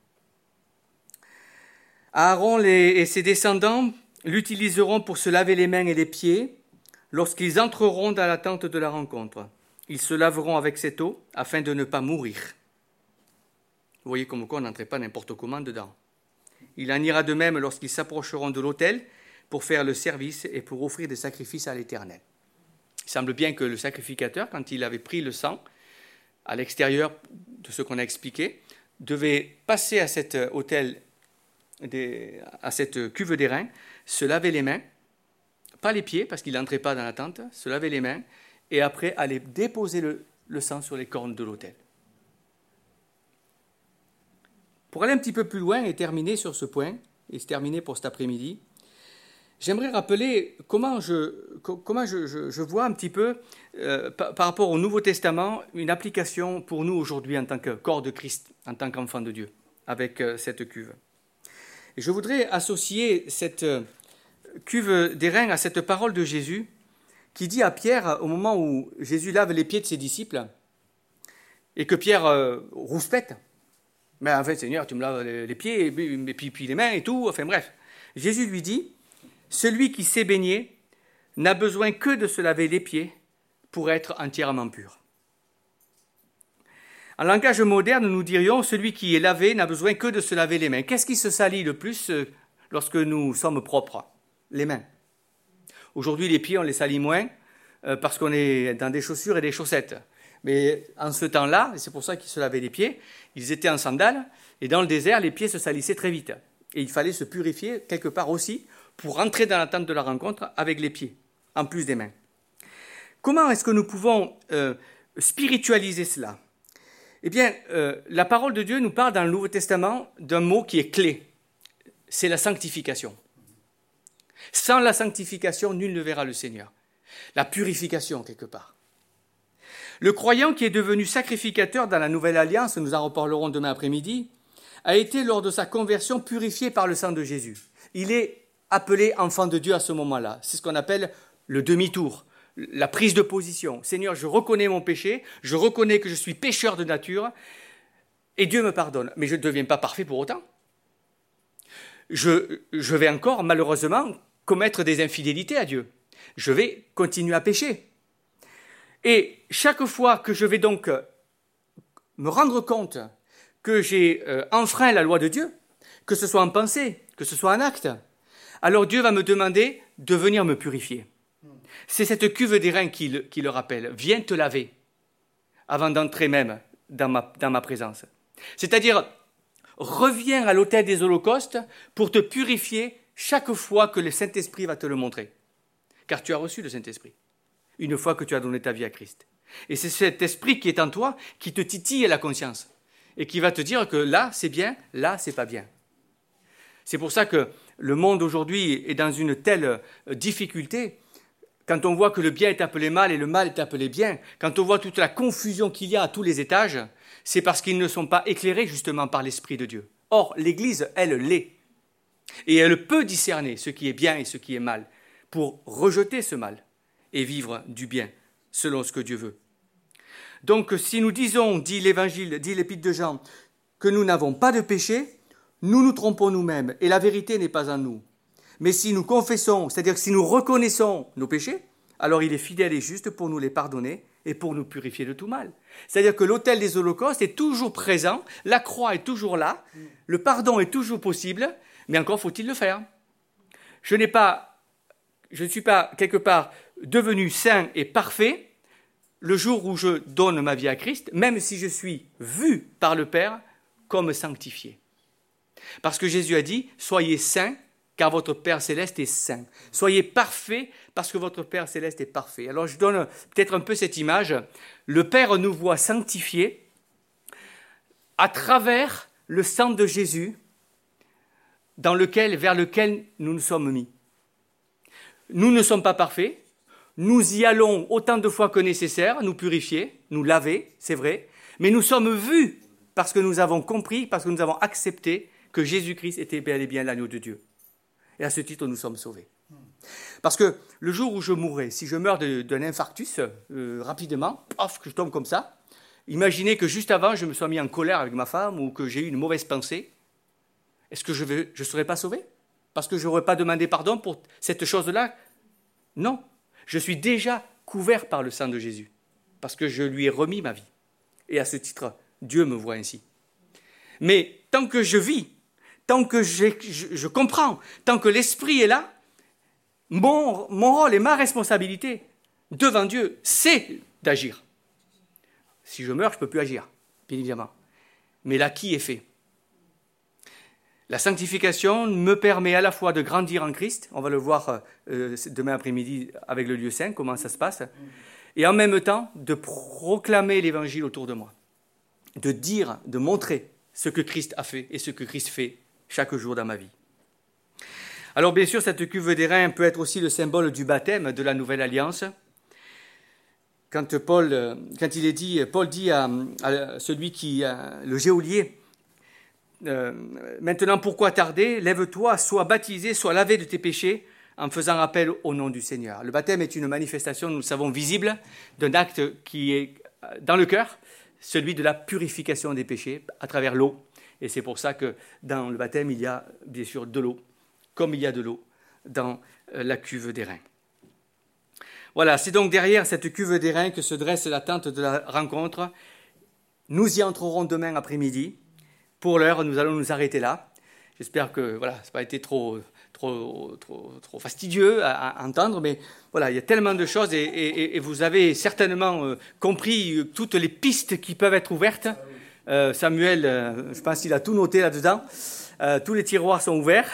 Aaron les, et ses descendants l'utiliseront pour se laver les mains et les pieds lorsqu'ils entreront dans la tente de la rencontre. Ils se laveront avec cette eau afin de ne pas mourir. Vous voyez comme quoi on n'entrait pas n'importe comment dedans. Il en ira de même lorsqu'ils s'approcheront de l'autel pour faire le service et pour offrir des sacrifices à l'Éternel. Il semble bien que le sacrificateur, quand il avait pris le sang, à l'extérieur de ce qu'on a expliqué, devait passer à cet autel, des, à cette cuve d'airain, se laver les mains, pas les pieds, parce qu'il n'entrait pas dans la tente, se laver les mains, et après aller déposer le, le sang sur les cornes de l'autel. Pour aller un petit peu plus loin et terminer sur ce point, et se terminer pour cet après-midi, j'aimerais rappeler comment je, comment je, je, je vois un petit peu, euh, par, par rapport au Nouveau Testament, une application pour nous aujourd'hui en tant que corps de Christ, en tant qu'enfant de Dieu, avec euh, cette cuve. Et je voudrais associer cette euh, cuve d'airain à cette parole de Jésus qui dit à Pierre, au moment où Jésus lave les pieds de ses disciples, et que Pierre euh, rouspète, mais en fait, Seigneur, tu me laves les, les pieds, et puis, puis, puis les mains et tout, enfin bref. Jésus lui dit, celui qui sait baigner n'a besoin que de se laver les pieds pour être entièrement pur. En langage moderne, nous dirions celui qui est lavé n'a besoin que de se laver les mains. Qu'est-ce qui se salit le plus lorsque nous sommes propres ? Les mains. Aujourd'hui, les pieds, on les salit moins parce qu'on est dans des chaussures et des chaussettes. Mais en ce temps-là, et c'est pour ça qu'ils se lavaient les pieds, ils étaient en sandales et dans le désert, les pieds se salissaient très vite. Et il fallait se purifier quelque part aussi pour entrer dans la tente de la rencontre avec les pieds, en plus des mains. Comment est-ce que nous pouvons euh, spiritualiser cela ? Eh bien, euh, la parole de Dieu nous parle dans le Nouveau Testament d'un mot qui est clé, c'est la sanctification. Sans la sanctification, nul ne verra le Seigneur. La purification, quelque part. Le croyant qui est devenu sacrificateur dans la Nouvelle Alliance, nous en reparlerons demain après-midi, a été lors de sa conversion purifié par le sang de Jésus. Il est appelé enfant de Dieu à ce moment-là. C'est ce qu'on appelle le demi-tour, la prise de position. Seigneur, je reconnais mon péché, je reconnais que je suis pécheur de nature, et Dieu me pardonne. Mais je ne deviens pas parfait pour autant. Je, je vais encore, malheureusement, commettre des infidélités à Dieu. Je vais continuer à pécher. Et chaque fois que je vais donc me rendre compte que j'ai enfreint la loi de Dieu, que ce soit en pensée, que ce soit en acte, alors Dieu va me demander de venir me purifier. C'est cette cuve d'airain qui le, qui le rappelle. Viens te laver avant d'entrer même dans ma, dans ma présence. C'est-à-dire, reviens à l'autel des holocaustes pour te purifier chaque fois que le Saint-Esprit va te le montrer. Car tu as reçu le Saint-Esprit, une fois que tu as donné ta vie à Christ. Et c'est cet esprit qui est en toi qui te titille la conscience et qui va te dire que là, c'est bien, là, c'est pas bien. C'est pour ça que le monde aujourd'hui est dans une telle difficulté. Quand on voit que le bien est appelé mal et le mal est appelé bien, quand on voit toute la confusion qu'il y a à tous les étages, c'est parce qu'ils ne sont pas éclairés justement par l'Esprit de Dieu. Or, l'Église, elle l'est. Et elle peut discerner ce qui est bien et ce qui est mal pour rejeter ce mal et vivre du bien selon ce que Dieu veut. Donc, si nous disons, dit l'Évangile, dit l'Épître de Jean, que nous n'avons pas de péché, nous nous trompons nous-mêmes et la vérité n'est pas en nous. Mais si nous confessons, c'est-à-dire que si nous reconnaissons nos péchés, alors il est fidèle et juste pour nous les pardonner et pour nous purifier de tout mal. C'est-à-dire que l'autel des holocaustes est toujours présent, la croix est toujours là, le pardon est toujours possible, mais encore faut-il le faire. Je n'ai pas, je ne suis pas quelque part devenu saint et parfait le jour où je donne ma vie à Christ, même si je suis vu par le Père comme sanctifié. Parce que Jésus a dit, soyez saints, car votre Père céleste est saint. Soyez parfaits, parce que votre Père céleste est parfait. Alors je donne peut-être un peu cette image. Le Père nous voit sanctifiés à travers le sang de Jésus, dans lequel, vers lequel nous nous sommes mis. Nous ne sommes pas parfaits. Nous y allons autant de fois que nécessaire, nous purifier, nous laver, c'est vrai, mais nous sommes vus parce que nous avons compris, parce que nous avons accepté que Jésus-Christ était bel et bien l'agneau de Dieu. Et à ce titre, nous sommes sauvés. Parce que le jour où je mourrai, si je meurs de, d'un infarctus, euh, rapidement, paf, que je tombe comme ça, imaginez que juste avant, je me sois mis en colère avec ma femme ou que j'ai eu une mauvaise pensée, est-ce que je ne je serai pas sauvé? Parce que je n'aurais pas demandé pardon pour cette chose-là? Non. Je suis déjà couvert par le sang de Jésus, parce que je lui ai remis ma vie. Et à ce titre, Dieu me voit ainsi. Mais tant que je vis, tant que je, je, je comprends, tant que l'Esprit est là, mon, mon rôle et ma responsabilité devant Dieu, c'est d'agir. Si je meurs, je ne peux plus agir, bien évidemment. Mais l'acquis est fait. La sanctification me permet à la fois de grandir en Christ, on va le voir euh, demain après-midi avec le lieu saint, comment ça se passe, et en même temps de proclamer l'évangile autour de moi, de dire, de montrer ce que Christ a fait et ce que Christ fait chaque jour dans ma vie. Alors bien sûr, cette cuve d'airain peut être aussi le symbole du baptême de la nouvelle alliance. Quand, Paul, quand il est dit, Paul dit à, à celui qui, à, le geôlier, Euh, maintenant, pourquoi tarder? Lève-toi, sois baptisé, sois lavé de tes péchés, en faisant appel au nom du Seigneur. Le baptême est une manifestation, nous le savons, visible d'un acte qui est dans le cœur, celui de la purification des péchés à travers l'eau. Et c'est pour ça que dans le baptême, il y a bien sûr de l'eau, comme il y a de l'eau dans la cuve d'airain. Voilà, c'est donc derrière cette cuve d'airain que se dresse la tente de la rencontre. Nous y entrerons demain après-midi. Pour l'heure, nous allons nous arrêter là. J'espère que voilà, ça n'a pas été trop, trop, trop, trop fastidieux à, à entendre, mais voilà, il y a tellement de choses et, et, et vous avez certainement euh, compris euh, toutes les pistes qui peuvent être ouvertes. Euh, Samuel, euh, je pense qu'il a tout noté là-dedans. Euh, tous les tiroirs sont ouverts.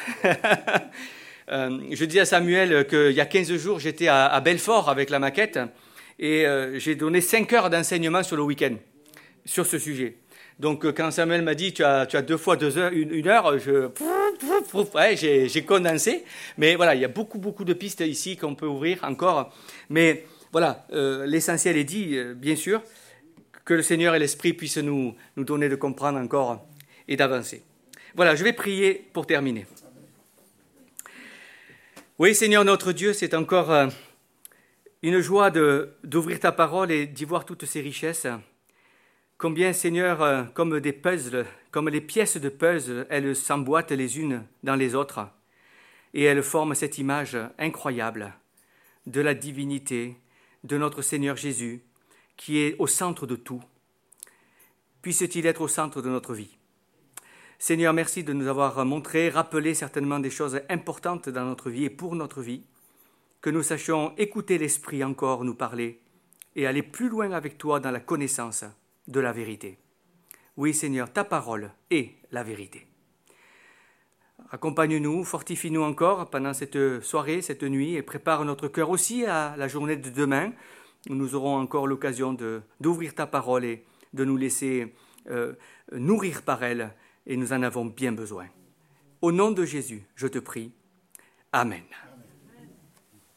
euh, je dis à Samuel qu'il y a quinze jours, j'étais à, à Belfort avec la maquette et euh, j'ai donné cinq heures d'enseignement sur le week-end sur ce sujet. Donc, quand Samuel m'a dit tu as, tu as deux fois deux heures, une, une heure, je, ouais, j'ai, j'ai condensé. Mais voilà, il y a beaucoup, beaucoup de pistes ici qu'on peut ouvrir encore. Mais voilà, euh, l'essentiel est dit, euh, bien sûr, que le Seigneur et l'Esprit puissent nous, nous donner de comprendre encore et d'avancer. Voilà, je vais prier pour terminer. Oui, Seigneur notre Dieu, c'est encore euh, une joie de, d'ouvrir ta parole et d'y voir toutes ces richesses. Combien, Seigneur, comme des puzzles, comme les pièces de puzzle, elles s'emboîtent les unes dans les autres et elles forment cette image incroyable de la divinité de notre Seigneur Jésus qui est au centre de tout. Puisse-t-il être au centre de notre vie. Seigneur, merci de nous avoir montré, rappelé certainement des choses importantes dans notre vie et pour notre vie, que nous sachions écouter l'Esprit encore nous parler et aller plus loin avec toi dans la connaissance de la vérité. Oui, Seigneur, ta parole est la vérité. Accompagne-nous, fortifie-nous encore pendant cette soirée, cette nuit, et prépare notre cœur aussi à la journée de demain, où nous aurons encore l'occasion de, d'ouvrir ta parole et de nous laisser euh, nourrir par elle, et nous en avons bien besoin. Au nom de Jésus, je te prie. Amen.